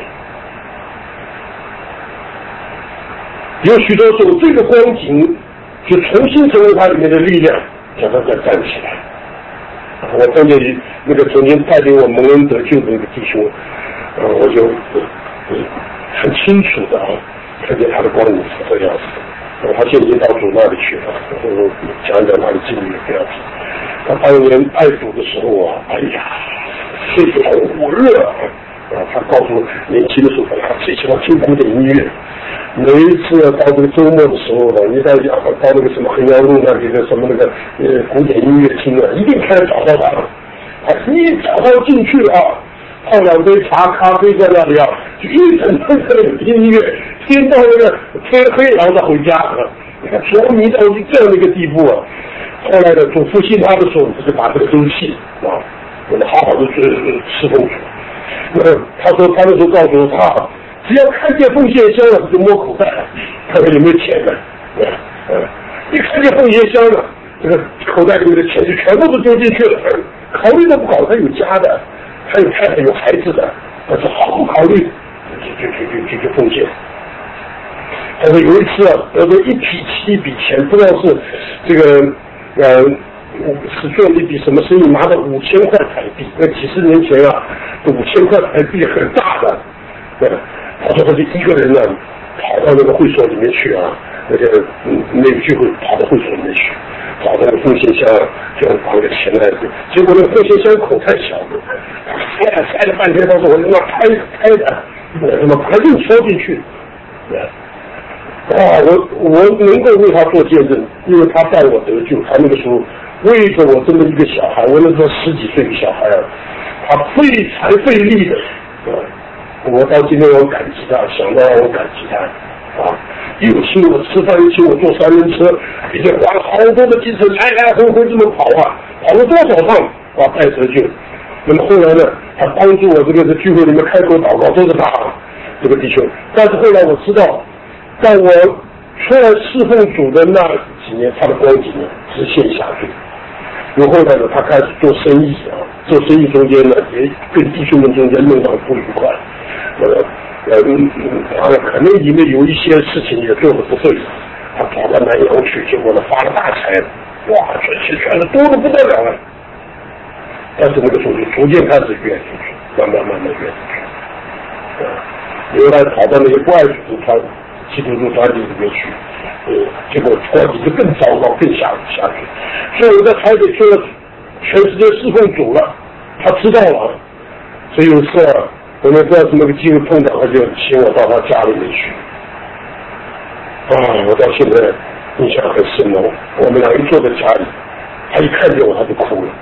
A: 有许多时候，这个光景就重新成为他里面的力量，叫他再站起来。我看见那个曾经带领我蒙恩得救的那个弟兄，我就很清楚的看见他的光景是这样子。他现在已经到主那里去了，我讲一讲他的经历不要紧。他当年爱主的时候啊，哎呀，肺火热他告诉我，年轻的时候他最喜欢听古典音乐。每一次到这个周末的时候呢，你到那个什么衡阳路那里的什么那个古典音乐厅啊，一定开始找到他。一找到进去啊，泡两杯茶咖啡在那里啊，就一整天在那个音乐，听到那个天黑然后再回家啊，你看着迷到这样的一个地步啊。后来的主复兴他的时候，就把这个周气啊，我们好好的侍奉主。他说他那时候告诉他，只要看见奉献箱了，他就摸口袋，看看有没有钱的。一看见奉献箱了，这个口袋里面的钱就全部都丢进去了。考虑都不考虑，他有家的，他有太太有孩子的，但是毫不考虑，就奉献。他说有一次啊，他说一笔钱，不知道是这个是做了一笔什么生意，拿到5000块台币。那几十年前啊，这5000块台币很大的。他说他就一个人呢，跑到那个会所里面去啊，那个聚会跑到会所里面去，找到那个奉献箱，就把那个钱来，结果那个奉献箱口太小了，塞了半天，他说我他妈开的，他妈把它硬敲进去。我能够为他做见证，因为他带我得救，他那个时候为着我这么一个小孩，我那时候10几岁的小孩啊，他费财费力的，我到今天我感激他，想到我感激他又请我吃饭，又请我坐3轮车，已经花了好多的精神，来来回回这么跑了多少趟带得救。那么后来呢，他帮助我这个聚会里面开口祷告，都是他这个弟兄。但是后来我知道，在我出来侍奉主的那几年，他的光景呢直线下去。然后呢，他开始做生意做生意中间呢，也跟弟兄们中间弄到不愉快。可能里面有一些事情也做得不对，他跑到南洋去，结果呢发了大财了，哇，赚的多得不得了了。但是那个时候就逐渐开始远出去，慢慢远出去。后来跑到那些不爱主的团基督徒团体里面去，结果光景就更糟糕，更下去。所以我在台北做了全世界侍奉主了，他知道了，所以有时候我们不知道什么个机会碰到，他就请我到他家里面去。我到现在印象很深了。我们俩一坐在家里，他一看见我他就哭了。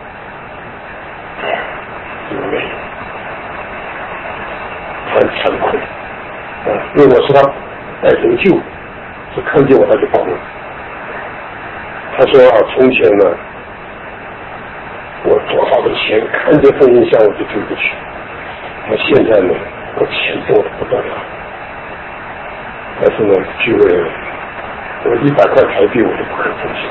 A: 很惭愧因为我是他带得救，是看见我他就哭了。他说从前呢，我多少的钱，看见奉献箱我就进不去。我现在呢，我钱多的不得了，但是呢，聚会我100块台币我都不肯奉献。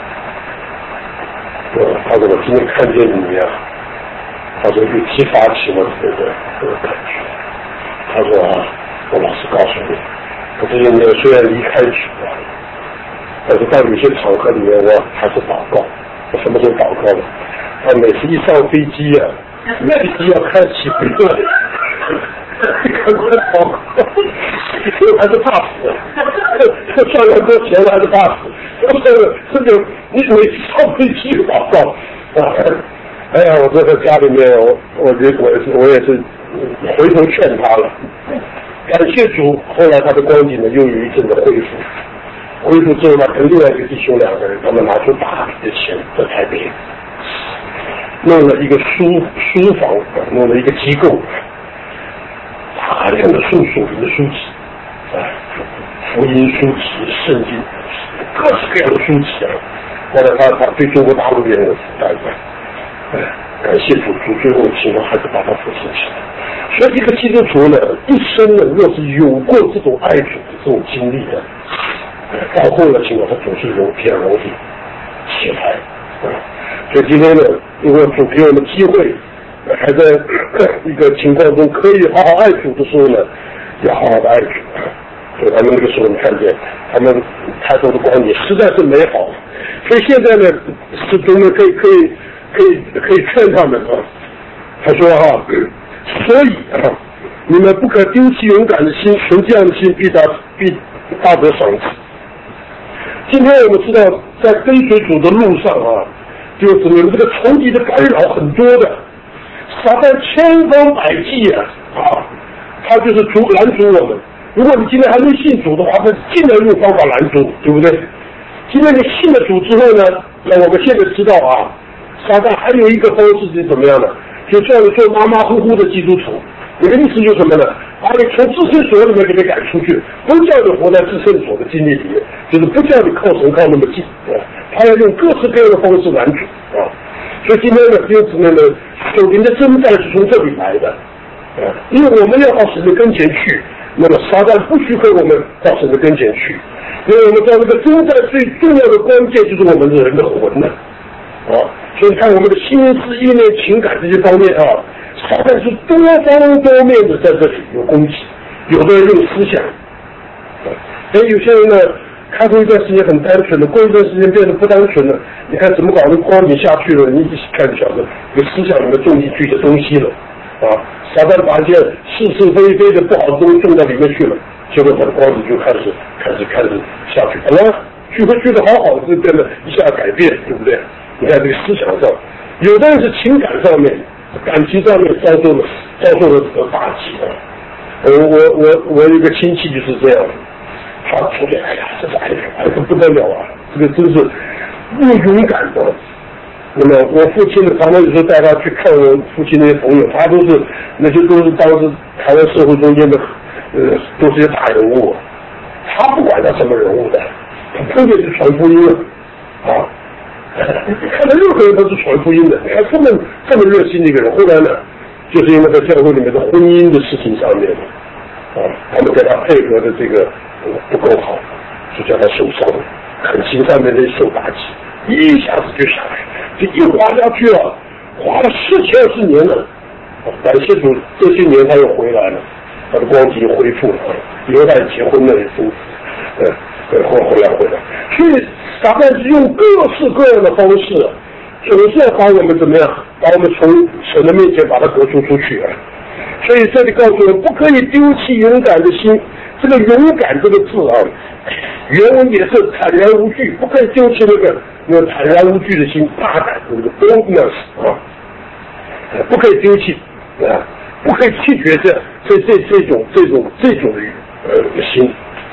A: 他说我今天看见你啊，他说又激发起我这个感觉。他说啊，我老实告诉你，我这些年虽然离开主了，但是到有些场合里面我还是祷告。我什么时候祷告了？他每次一上飞机啊，飞机要开起飞了，赶快祷告，我还是怕死，赚了多钱还是怕死。这个你每次上飞机就祷告啊！哎呀，我这个家里面，我也是回头劝他了。感谢主，后来他的光景呢又有一阵的恢复。恢复之后呢，跟另外一个弟兄2个人，他们拿出大笔的钱在台北弄了一个书房，弄了一个机构，大量的属灵的书籍，福音书籍、圣经，各式各样的书籍啊。后来他对中国大陆人有带来。感谢主，最后的情况还是把他复兴起来。所以一个基督徒呢，一生呢，若是有过这种爱主的这种经历的，到后的情况他总是比较容易起来。所以今天呢，如果主给我们机会，还在一个情况中可以好好爱主的时候呢，要好好的爱主。所以他们那个时候你看见他们抬头的光景实在是美好。所以现在呢，是我们可以劝他们啊。他说啊，所以啊，你们不可丢弃勇敢的心，存这样的心必大得赏赐。今天我们知道，在跟随主的路上啊，就是你们这个仇敌的干扰很多的，撒旦千方百计啊，他就是拦阻我们。如果你今天还没信主的话，他尽量用方法拦阻，对不对？今天你信了主之后呢，那我们现在知道啊，撒旦还有一个方式是怎么样的？就叫你做马马虎虎的基督徒。你的意思就是什么呢？把你从至圣所里面给你赶出去，不叫你活在至圣所的经历里面，就是不叫你靠神靠那么近啊。他要用各式各样的方式拦阻啊。所以今天呢，弟兄姊妹们，属灵的征战是从这里来的啊，因为我们要到神的跟前去。那么撒旦不许可我们到神的跟前去，因为我们在那个征战最重要的关键就是我们人的魂呢，所以看我们的心思、意念、情感这些方面啊，撒旦是多方多面的在这里有攻击，有的人用思想，有些人呢开会一段时间很单纯的，过一段时间变得不单纯了，你看怎么搞的光景下去了，你一看就晓得有思想里面种进去的东西了啊。撒旦把一些是是非非的不好的东西种到里面去了，结果他的光景就开始下去。本来聚会聚得好好的，就变得一下改变，对不对？你看这个思想上，有的人是情感上面、感情上面遭受了这个打击的。我有一个亲戚就是这样，他出来，哎呀，这是爱得不得了啊！这个真是又勇敢的。那么我父亲呢，常常有时候带他去看我父亲那些朋友，那些都是当时台湾社会中间的，都是些大人物。他不管他什么人物的，他分别是传福音了啊！看到任何人都是传福音的。你看这么热心的一个人，后来呢，就是因为在教会里面的婚姻的事情上面啊，他们跟他配合的这个不够好，就叫他受伤，感情上面的受打击，一下子就下来。这一滑下去了，滑了17、20年了。感谢主，这些年他又回来了，他的光景恢复了，以后他也结婚了，也生子，回来。所以撒旦是用各式各样的方式，总是要把我们怎么样，把我们从神的面前把它革除出去啊。所以这里告诉我们，不可以丢弃勇敢的心。这个勇敢这个字啊，原文也是坦然无惧，不可以丢弃那个坦然无惧的心，大胆的那个 boldness 啊，不可以丢弃啊，不可以弃绝这种的心。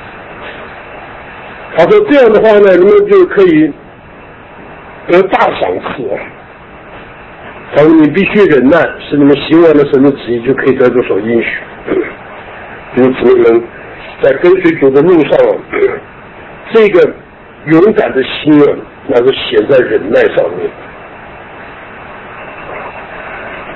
A: 他说这样的话呢，你们就可以得大赏赐啊。他说你必须忍耐，使你们行完了神的旨意，就可以得着所应许。因此你们在跟随主的路上，这个勇敢的心啊，那是显在忍耐上面。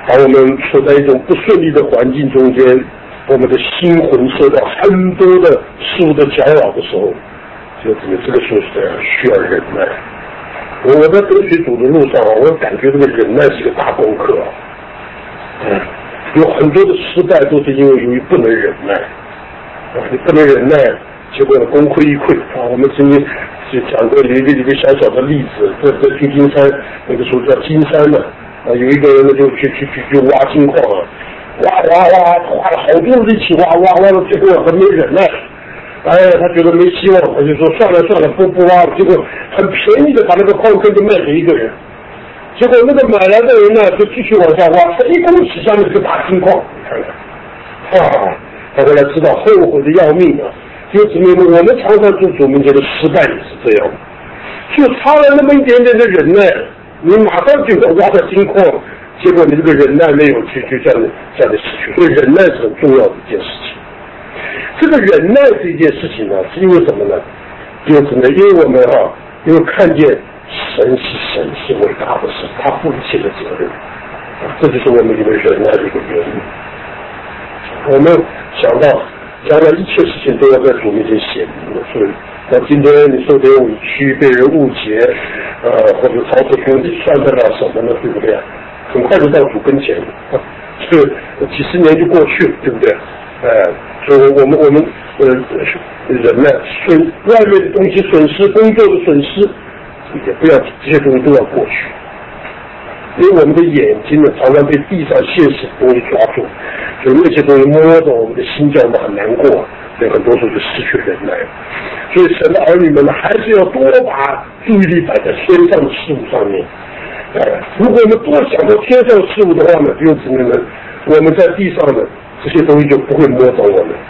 A: 当我们处在一种不顺利的环境中间，我们的心魂受到很多的事物的搅扰的时候，就这个时候需要忍耐。我在跟随主的路上，我感觉这个忍耐是一个大功课。有很多的失败都是因为由于不能忍耐。你不能忍耐，结果呢功亏一篑啊！我们曾经是讲过有一个小小的例子，在旧金山那个时候叫金山嘛，有一个人呢就去挖金矿啊，挖了好多人一起挖了，结果他没忍耐，他觉得没希望，他就说算了不挖了，结果很便宜的把那个矿坑就卖给一个人，结果那个买来的人呢就继续往下挖，他一公尺下面是个大金矿，你看看，他后来知道后悔的要命啊！就证明我们常常做主面前的失败也是这样，就差了那么一点点的忍耐，你马上就要挖到金矿，结果你这个忍耐没有去，就这样的失去。所以忍耐是很重要的一件事情。这个忍耐这件事情呢，是因为什么呢？就是呢，因为我们因为看见神是伟大的神，他负一切的责任，这就是我们因为忍耐的一个原因。我们想到将来一切事情都要在主面前显明，所以那今天你受点委屈，被人误解，或者操作兄弟算得了什么呢？对不对？很快就到主跟前，这几十年就过去了，对不对？所以我们人呢，外面的东西损失，工作的损失，也不要这些东西都要过去。因为我们的眼睛呢，常常被地上现实的东西抓住，所以那些东西摸着我们的心叫我们很难过，所以很多时候就失去忍耐。所以神的儿女们呢，还是要多把注意力摆在天上的事物上面。如果我们多想到天上的事物的话呢，就只能我们在地上的这些东西就不会摸着我们。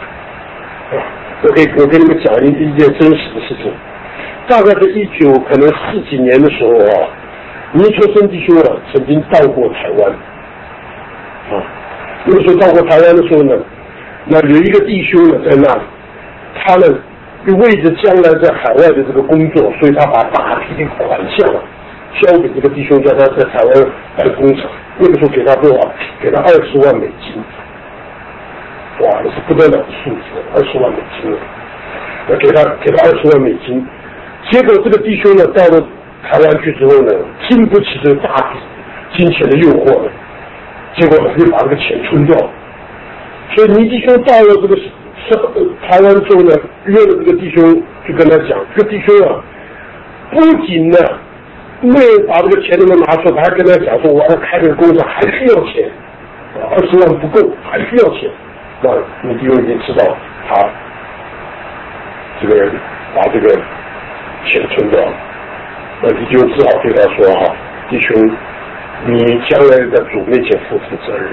A: 我跟你们讲一件真实的事情，大概在可能40几年的时候尼秋生弟兄曾经到过台湾，那个时候到过台湾的时候呢，那有一个弟兄呢在那里，他呢为着将来在海外的这个工作，所以他把大批的款项交给这个弟兄，叫他在台湾办工厂。那个时候给他多少？给他20万美金，哇，那是不得了的数字，20万美金，给他20万美金。结果这个弟兄呢到了台湾去之后呢，经不起这个大笔金钱的诱惑了，结果就把这个钱吞掉了。所以尼弟兄到了这个台湾之后呢，约了这个弟兄，就跟他讲，这个弟兄不仅呢没有把这个钱能拿出来，还跟他讲说，我要开这个工厂还需要钱，20万不够，还需要钱。那尼弟兄已经知道他这个人把这个钱吞掉了。那你就只好对他说弟兄，你将来在主面前负责任。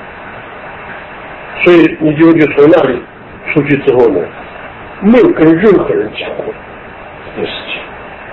A: 所以你就从那里出去之后呢，没有跟任何人讲过这件事情。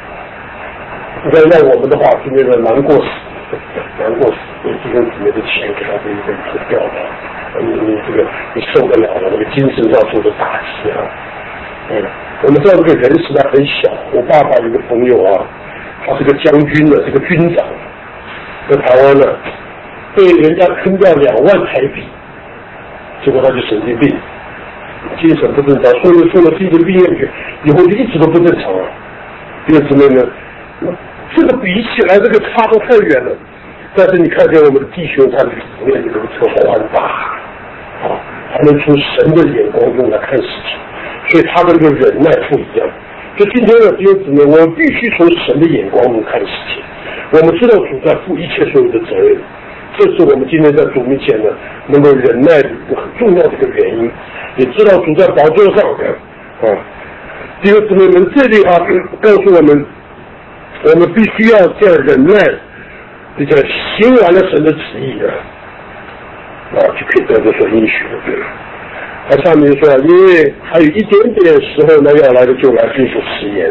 A: 在我们的话就那个难过死，弟兄姊妹的钱给他这一份吞掉了，你受得了那个精神上受的打击我们知道这个人实在很小。我爸爸有个朋友他是个将军的，是个军长，在台湾呢被人家吞掉2万台币，结果他就神经病，精神不正常，送了精神病院去，以后就一直都不正常了。弟兄姊妹呢，这个比起来这个差得太远了。但是你看见我们的弟兄，他的里面这个宽大他能从神的眼光中来看事情，所以他的这个忍耐不一样。所以今天呢，弟兄姊妹，我们必须从神的眼光中看事情。我们知道主在负一切所有的责任，这是我们今天在主面前呢能够忍耐的一个很重要的一个原因。也知道主在宝座上弟兄姊妹们，这里告诉我们，我们必须要这样忍耐，比较行完了神的旨意就可以得到所应许的。他上面说，因为还有一点点时候呢，要来的就来，并不迟延。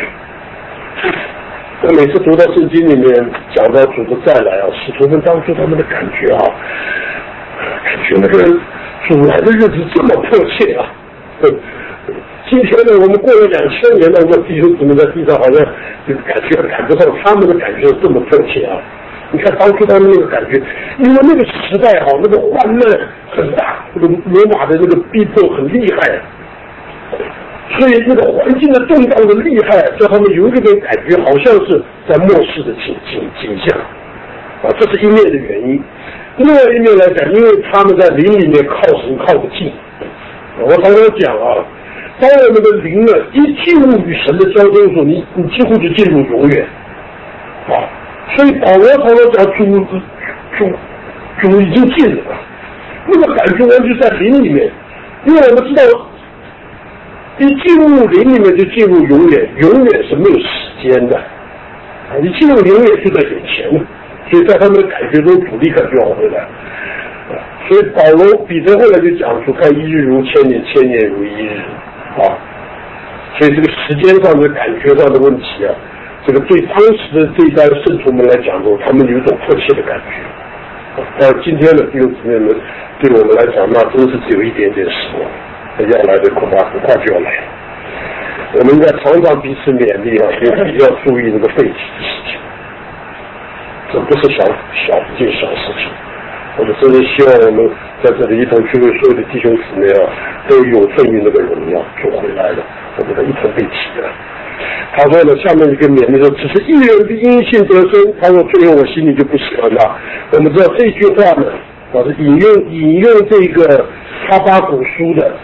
A: 我每次读到圣经里面讲到主的再来使徒们当初他们的感觉感觉那个主来的日子这么迫切今天呢，我们过了2000年了，我们弟兄姊妹在地上好像就感觉赶不上他们的感觉这么迫切你看当初他们那个感觉，因为那个时代那个患难很大，这个罗马的那个逼迫很厉害，所以那个环境的动荡的厉害，让他们有一点感觉好像是在末世的景象这是一面的原因。另外一面来讲，因为他们在灵里面靠神靠得近，我常常讲当我们的灵一进入与神的交通的时候，你几乎就进入永远所以保罗常常讲主已经进了，那个感觉完全在灵里面，因为我们知道一进入灵里面就进入永远，永远是没有时间的你进入永远就在眼前了，所以在他们的感觉中主立刻就要回来所以保罗彼得后来就讲出看一日如千年，千年如一日所以这个时间上的感觉上的问题这个对当时的这一代圣徒们来讲他们有一种迫切的感觉但今天的弟兄姊妹们对我们来讲那真是只有一点点时光，要来的恐怕很快就要来了。我们应该常常彼此勉励也要注意那个废弃的事情，这不是一件小事情。我们真的希望我们在这里一同去为所有的弟兄姊妹都有份于那个荣耀就回来了，我们的一同被提了。他说呢，下面一个勉励说，只是一人的因信得生。他说最后我心里就不喜欢他。我们知道这句话呢，是引用这个哈巴谷书的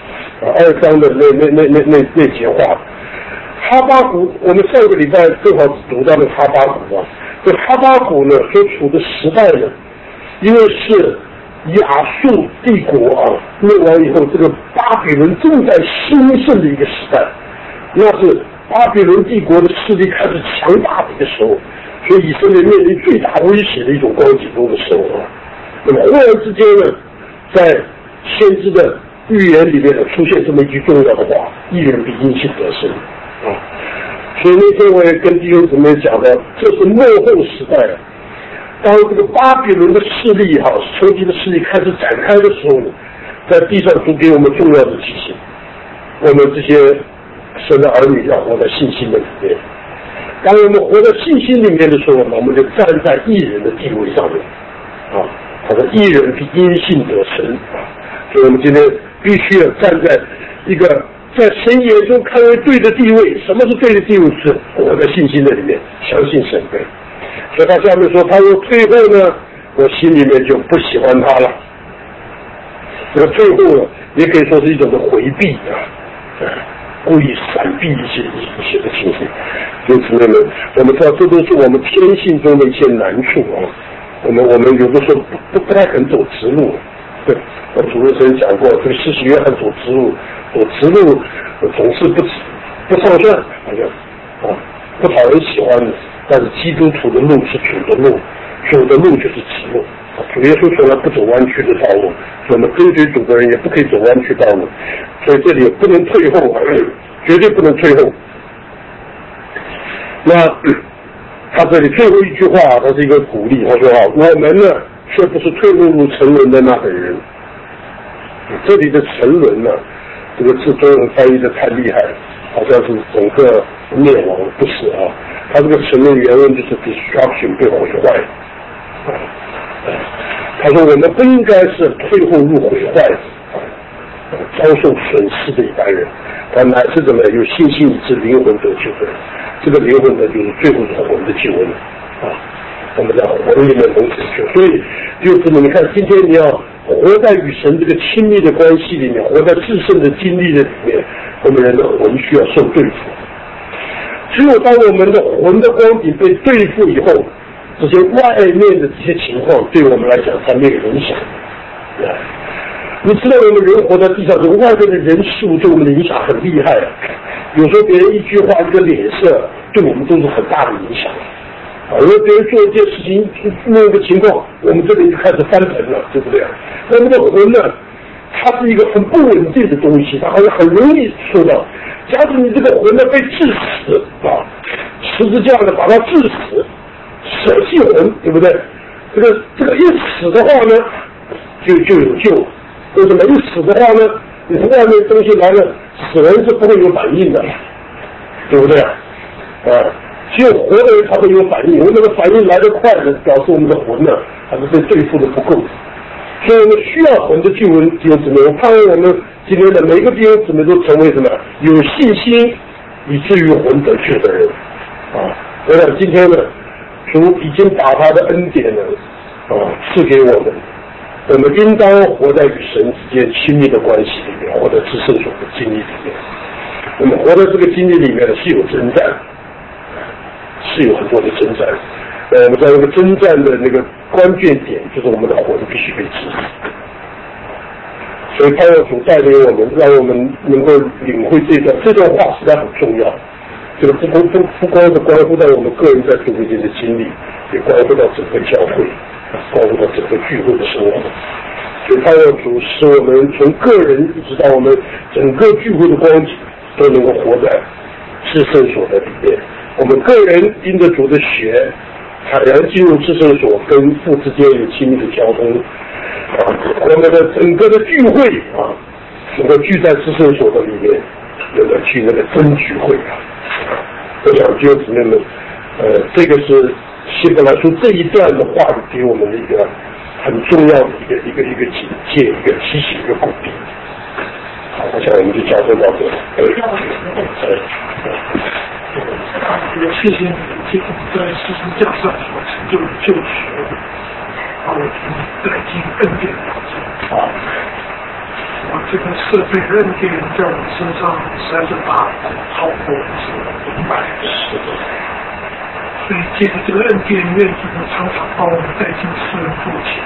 A: 2章的那节话。哈巴谷，我们上个礼拜正好读到了哈巴谷这哈巴谷呢所处的时代呢，因为是亚述帝国灭亡以后，这个巴比伦正在兴盛的一个时代，那是巴比伦帝国的势力开始强大的一个时候，所以以色列面临最大威胁的一种光景中的时候那么忽然之间呢，在先知的预言里面出现这么一句重要的话：一人比因信得生所以那天我也跟弟兄姊妹讲的，这是末后时代当这个巴比伦的势力仇敌的势力开始展开的时候呢，在地上都给我们重要的提醒，我们这些神的儿女要活在信心的里面。当我们活在信心里面的时候呢，我们就站在义人的地位上面他说义人比因信得生所以我们今天必须要站在一个在神眼中看为对的地位。什么是对的地位？是活在信心的里面，相信神的。所以他下面说，他说最后呢，我心里面就不喜欢他了。这个最后呢，也可以说是一种的回避故意闪避一些的情形。弟兄姊妹们，我们知道这都是我们天性中的一些难处我们有的时候不太肯走直路。对，我主任曾讲过，这个施洗约翰走直路总是不上算，好像不讨人喜欢的。但是基督徒的路是主的路，主的路就是直路。主耶稣从来不走弯曲的道路，我们跟随主的人也不可以走弯曲道路，所以这里不能退后绝对不能退后。那他这里最后一句话他是一个鼓励，他说我们呢却不是退入沉沦的那等人。这里的沉沦呢，这个字中文翻译的太厉害了，好像是整个灭亡，不是他这个沉沦原文就是 destruction， 被毁坏他说我们不应该是退后入毁坏遭受损失的一般人，他乃是怎么有信心以致灵魂得救的人。这个灵魂呢，就是最后是我们的救恩我们在魂里面能拯救。所以就是你看，今天你要活在与神这个亲密的关系里面，活在至圣的经历的里面，我们人的魂需要受对付。只有当我们的魂的光景被对付以后，这些外面的这些情况对我们来讲才没有影响你知道我们人活在地上，这外面的人事物对我们的影响很厉害有时候别人一句话一个脸色对我们都是很大的影响如果别人做一件事情那个情况，我们这里就开始翻腾了，对不对？我们的魂呢，它是一个很不稳定的东西，它好像很容易受到。假如你这个魂呢被致死十字架呢把它致死，舍弃魂，对不对？这个一死的话呢，就有救。为什么一死的话呢？你从外面东西来了，死人是不会有反应的，对不对只有活的人才会有反应，因为那个反应来得快呢，表示我们的魂呢还是被对付的不够，所以我们需要魂的救恩弟兄姊妹。我盼望我们今天的每一个弟兄姊妹都成为什么有信心以至于魂得救的人啊！我想今天呢，主已经把他的恩典呢赐给我们，我们应当活在与神之间亲密的关系里面，活在至圣所的经历里面。我们活在这个经历里面是有征战，是有很多的征战。我们在那个征战的那个关键点，就是我们的魂必须被治理。所以盼望主带领我们，让我们能够领会这段话实在很重要。这个不光是关乎到我们个人在主会间的经历，也关乎到整个教会，关乎到整个聚会的生活。所以盼望主使我们从个人一直到我们整个聚会的光景，都能够活在至圣所的里面。我们个人因着主的血，坦然进入至圣所，跟父之间有亲密的交通。我们的整个的聚会能够聚在至圣所的里面，能够去那个真聚会我想弟兄姊妹们，这个是希伯来书这一段的话语给我们的一个很重要的一个警戒、一个提醒、一个鼓励。好，我想我们就交通到这里。
B: 谢谢你给我们在十字架上所成就的救赎，把我们带进恩典当中。这个赦罪的恩典在我们身上实在是大，超过我们所明白的。所以借着这个恩典，愿主常常把我们带进世人面前，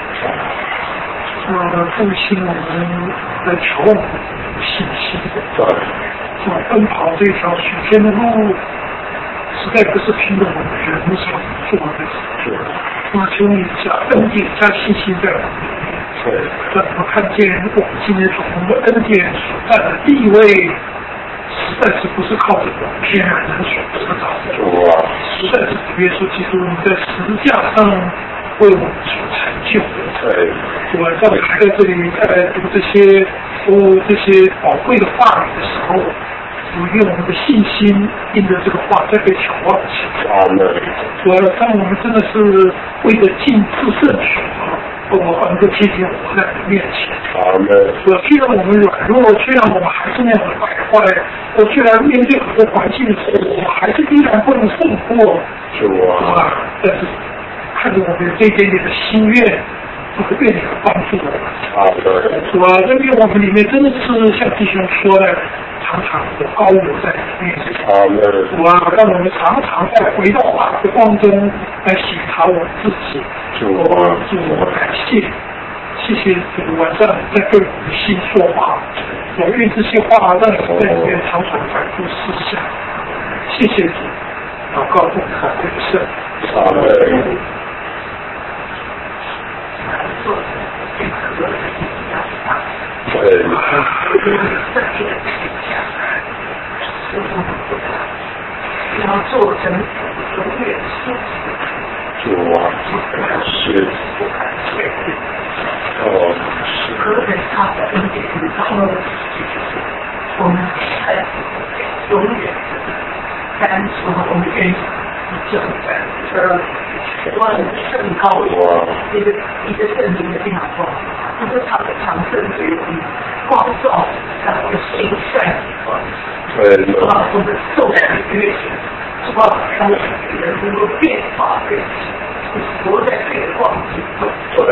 B: 复兴我们来求我们信心。奔跑这条许天的路，实在不是凭着我们人所做的。求你加恩典加信心在我们里面，让我们看见我们今天所蒙的恩典所占的地位，实在是不是靠着天然人所得到的，实在是主耶稣基督你在十字架上为我们所成就的。我刚才在这里在读这些宝贵的话语的时候，愿我们的信心因着这个话再被挑旺起来。当我们真的是为了尽至圣所，我能够接近我在你面前。虽然我们软弱，虽然我们还是那样的败坏，虽然面对很多环境的时候，我们还是依然不能胜过。但是看着我们这一点点的心愿，都会愿意帮助我们。因为我们里面真的是像弟兄说的，常常有高我在里面。让我们常常在回到话的光中来检查我自己。我感谢谢主晚上在对我们的心说话，我愿这些话让我在里面常常反复思想。谢谢主，祷告奉靠这个圣。
C: 要做成永远是何等大的恩典，然后我们才永远单纯，我们愿意就圣高一个圣灵的亮光，就是常圣对我们光照我的心善，我们受的越让人能够变化活在这个光景中，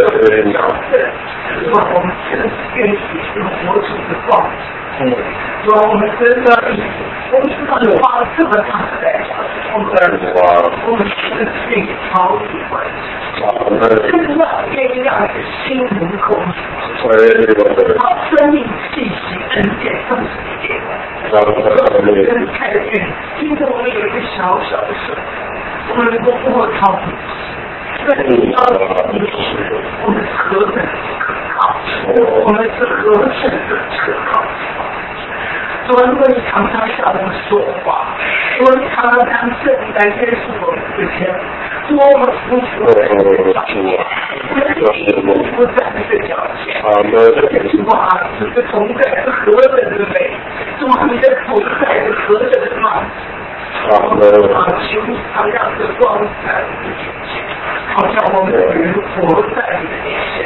C: 我们真的是愿意活出的光景。我们真的，我们知道你花了这么大的代价，我们真的愿意超越关系，真的愿意让你的心能够把生命气息恩典奉献给我们。真的太愿意，今天我们有一个小小的事，我们能够过超你。在你要我们何等可靠，我们是何等的可靠。如果你常常向我们说话，如果你常常当圣灵来约束我们之前，多么舒服的不在这个脚前，哇，这个同在是何等的美，你的同在是何等的美。 求你他让这光彩好像我们人活在你的面前，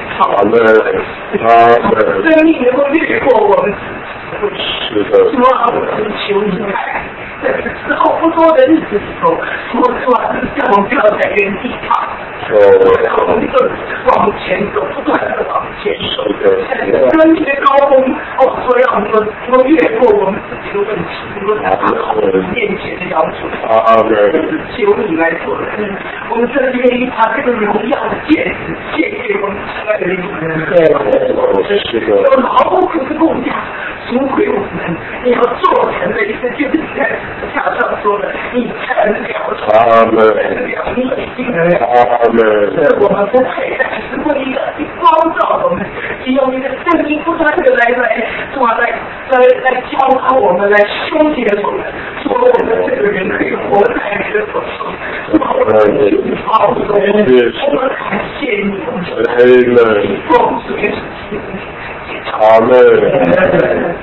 C: 生命能够掠过我们。
A: 是的。
C: 主啊，我们求你来，在之后不多的日子里头，主啊，让我们不要在原地踏步，我们就往前走，不断的往前走。生命的高峰，说让我们能够越过我们自己的问题，能够达到面前的要求。求你来做人，我们真的愿意把这个荣耀的戒指献给我们亲爱的灵魂。有劳苦的工匠赎回我们，你要做成的一个就是在下上说的，你成了你已经我们不配，但是为了你光照我们，你用你的圣灵不断的来教导我们，来修剪我们，说我们这个人可以活在你的手中。我们感谢你，奉主耶稣。
A: 阿门。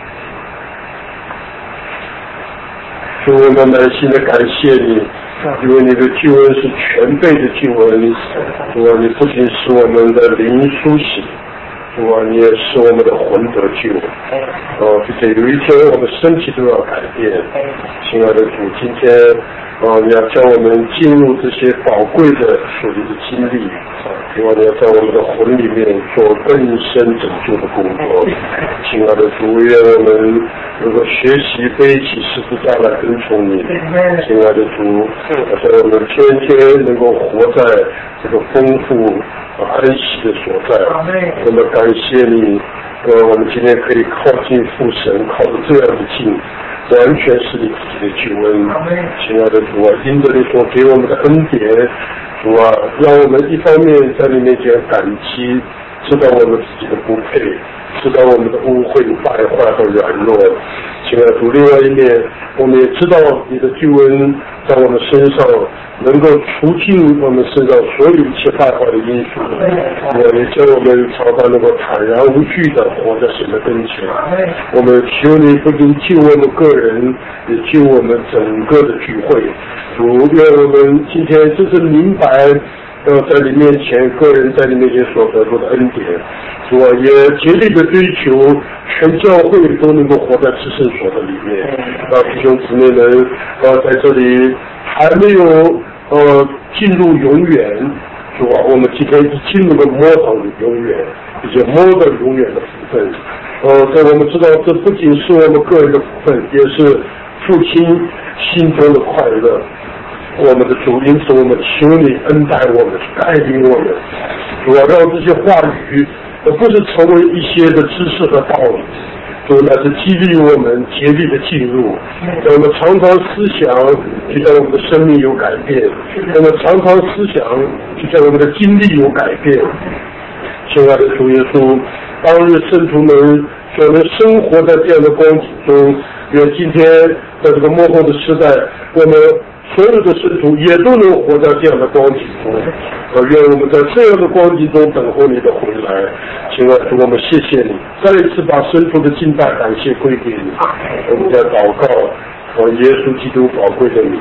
A: 主，我们满心的感谢你，因为你的救恩是全备的救恩。主啊，你不仅使我们的灵苏醒，主啊，你也使我们的魂得救。并且有一天我们身体都要改变。亲爱的主，今天你要叫我们进入这些宝贵的属灵的经历，希望你要在我们的魂里面做更深拯救的工作。亲爱的主，愿我们能够学习背起十字架来跟从你。亲爱的主，在我们天天能够活在这个丰富安息的所在，那么感谢你，我们今天可以靠近父神，靠着这样的近，完全是你自己的救恩。亲爱的主啊，因着你所给我们的恩典，主啊，让我们一方面在你面前感激，知道我们自己的不配，知道我们的污秽、败坏和软弱。亲爱的主，另外一面，我们也知道你的救恩在我们身上能够除尽我们身上所有一切败坏的因素，也叫我们常常能够坦然无惧的活在神的跟前。我们求你不仅救我们个人，也救我们整个的聚会。主，愿我们今天真是明白在你面前，个人在你面前所得到的恩典，主啊，也竭力的追求全教会都能够活在至圣所的里面。弟兄姊妹们，在这里还没有进入永远，主啊，我们今天已经能够摸到永远，已经摸到永远的福分。在我们知道，这不仅是我们个人的福分，也是父亲心中的快乐。我们的主，因此我们求你恩待我们，带领我们，主要让这些话语不是成为一些的知识和道理，主乃是激励我们竭力的进入，让我们常常思想就在我们的生命有改变，让我们常常思想就在我们的经历有改变。亲爱的主耶稣，当日圣徒们所能生活在这样的光景中，愿今天在这个末后的时代，我们所有的圣徒也都能活在这样的光景中。愿我们在这样的光景中等候你的回来。亲爱的主，我们谢谢你，再一次把圣徒的敬拜感谢归给你。我们在祷告耶稣基督宝贵的名。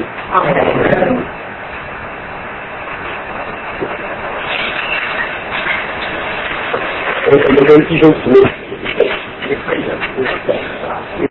A: 我们跟弟兄姊妹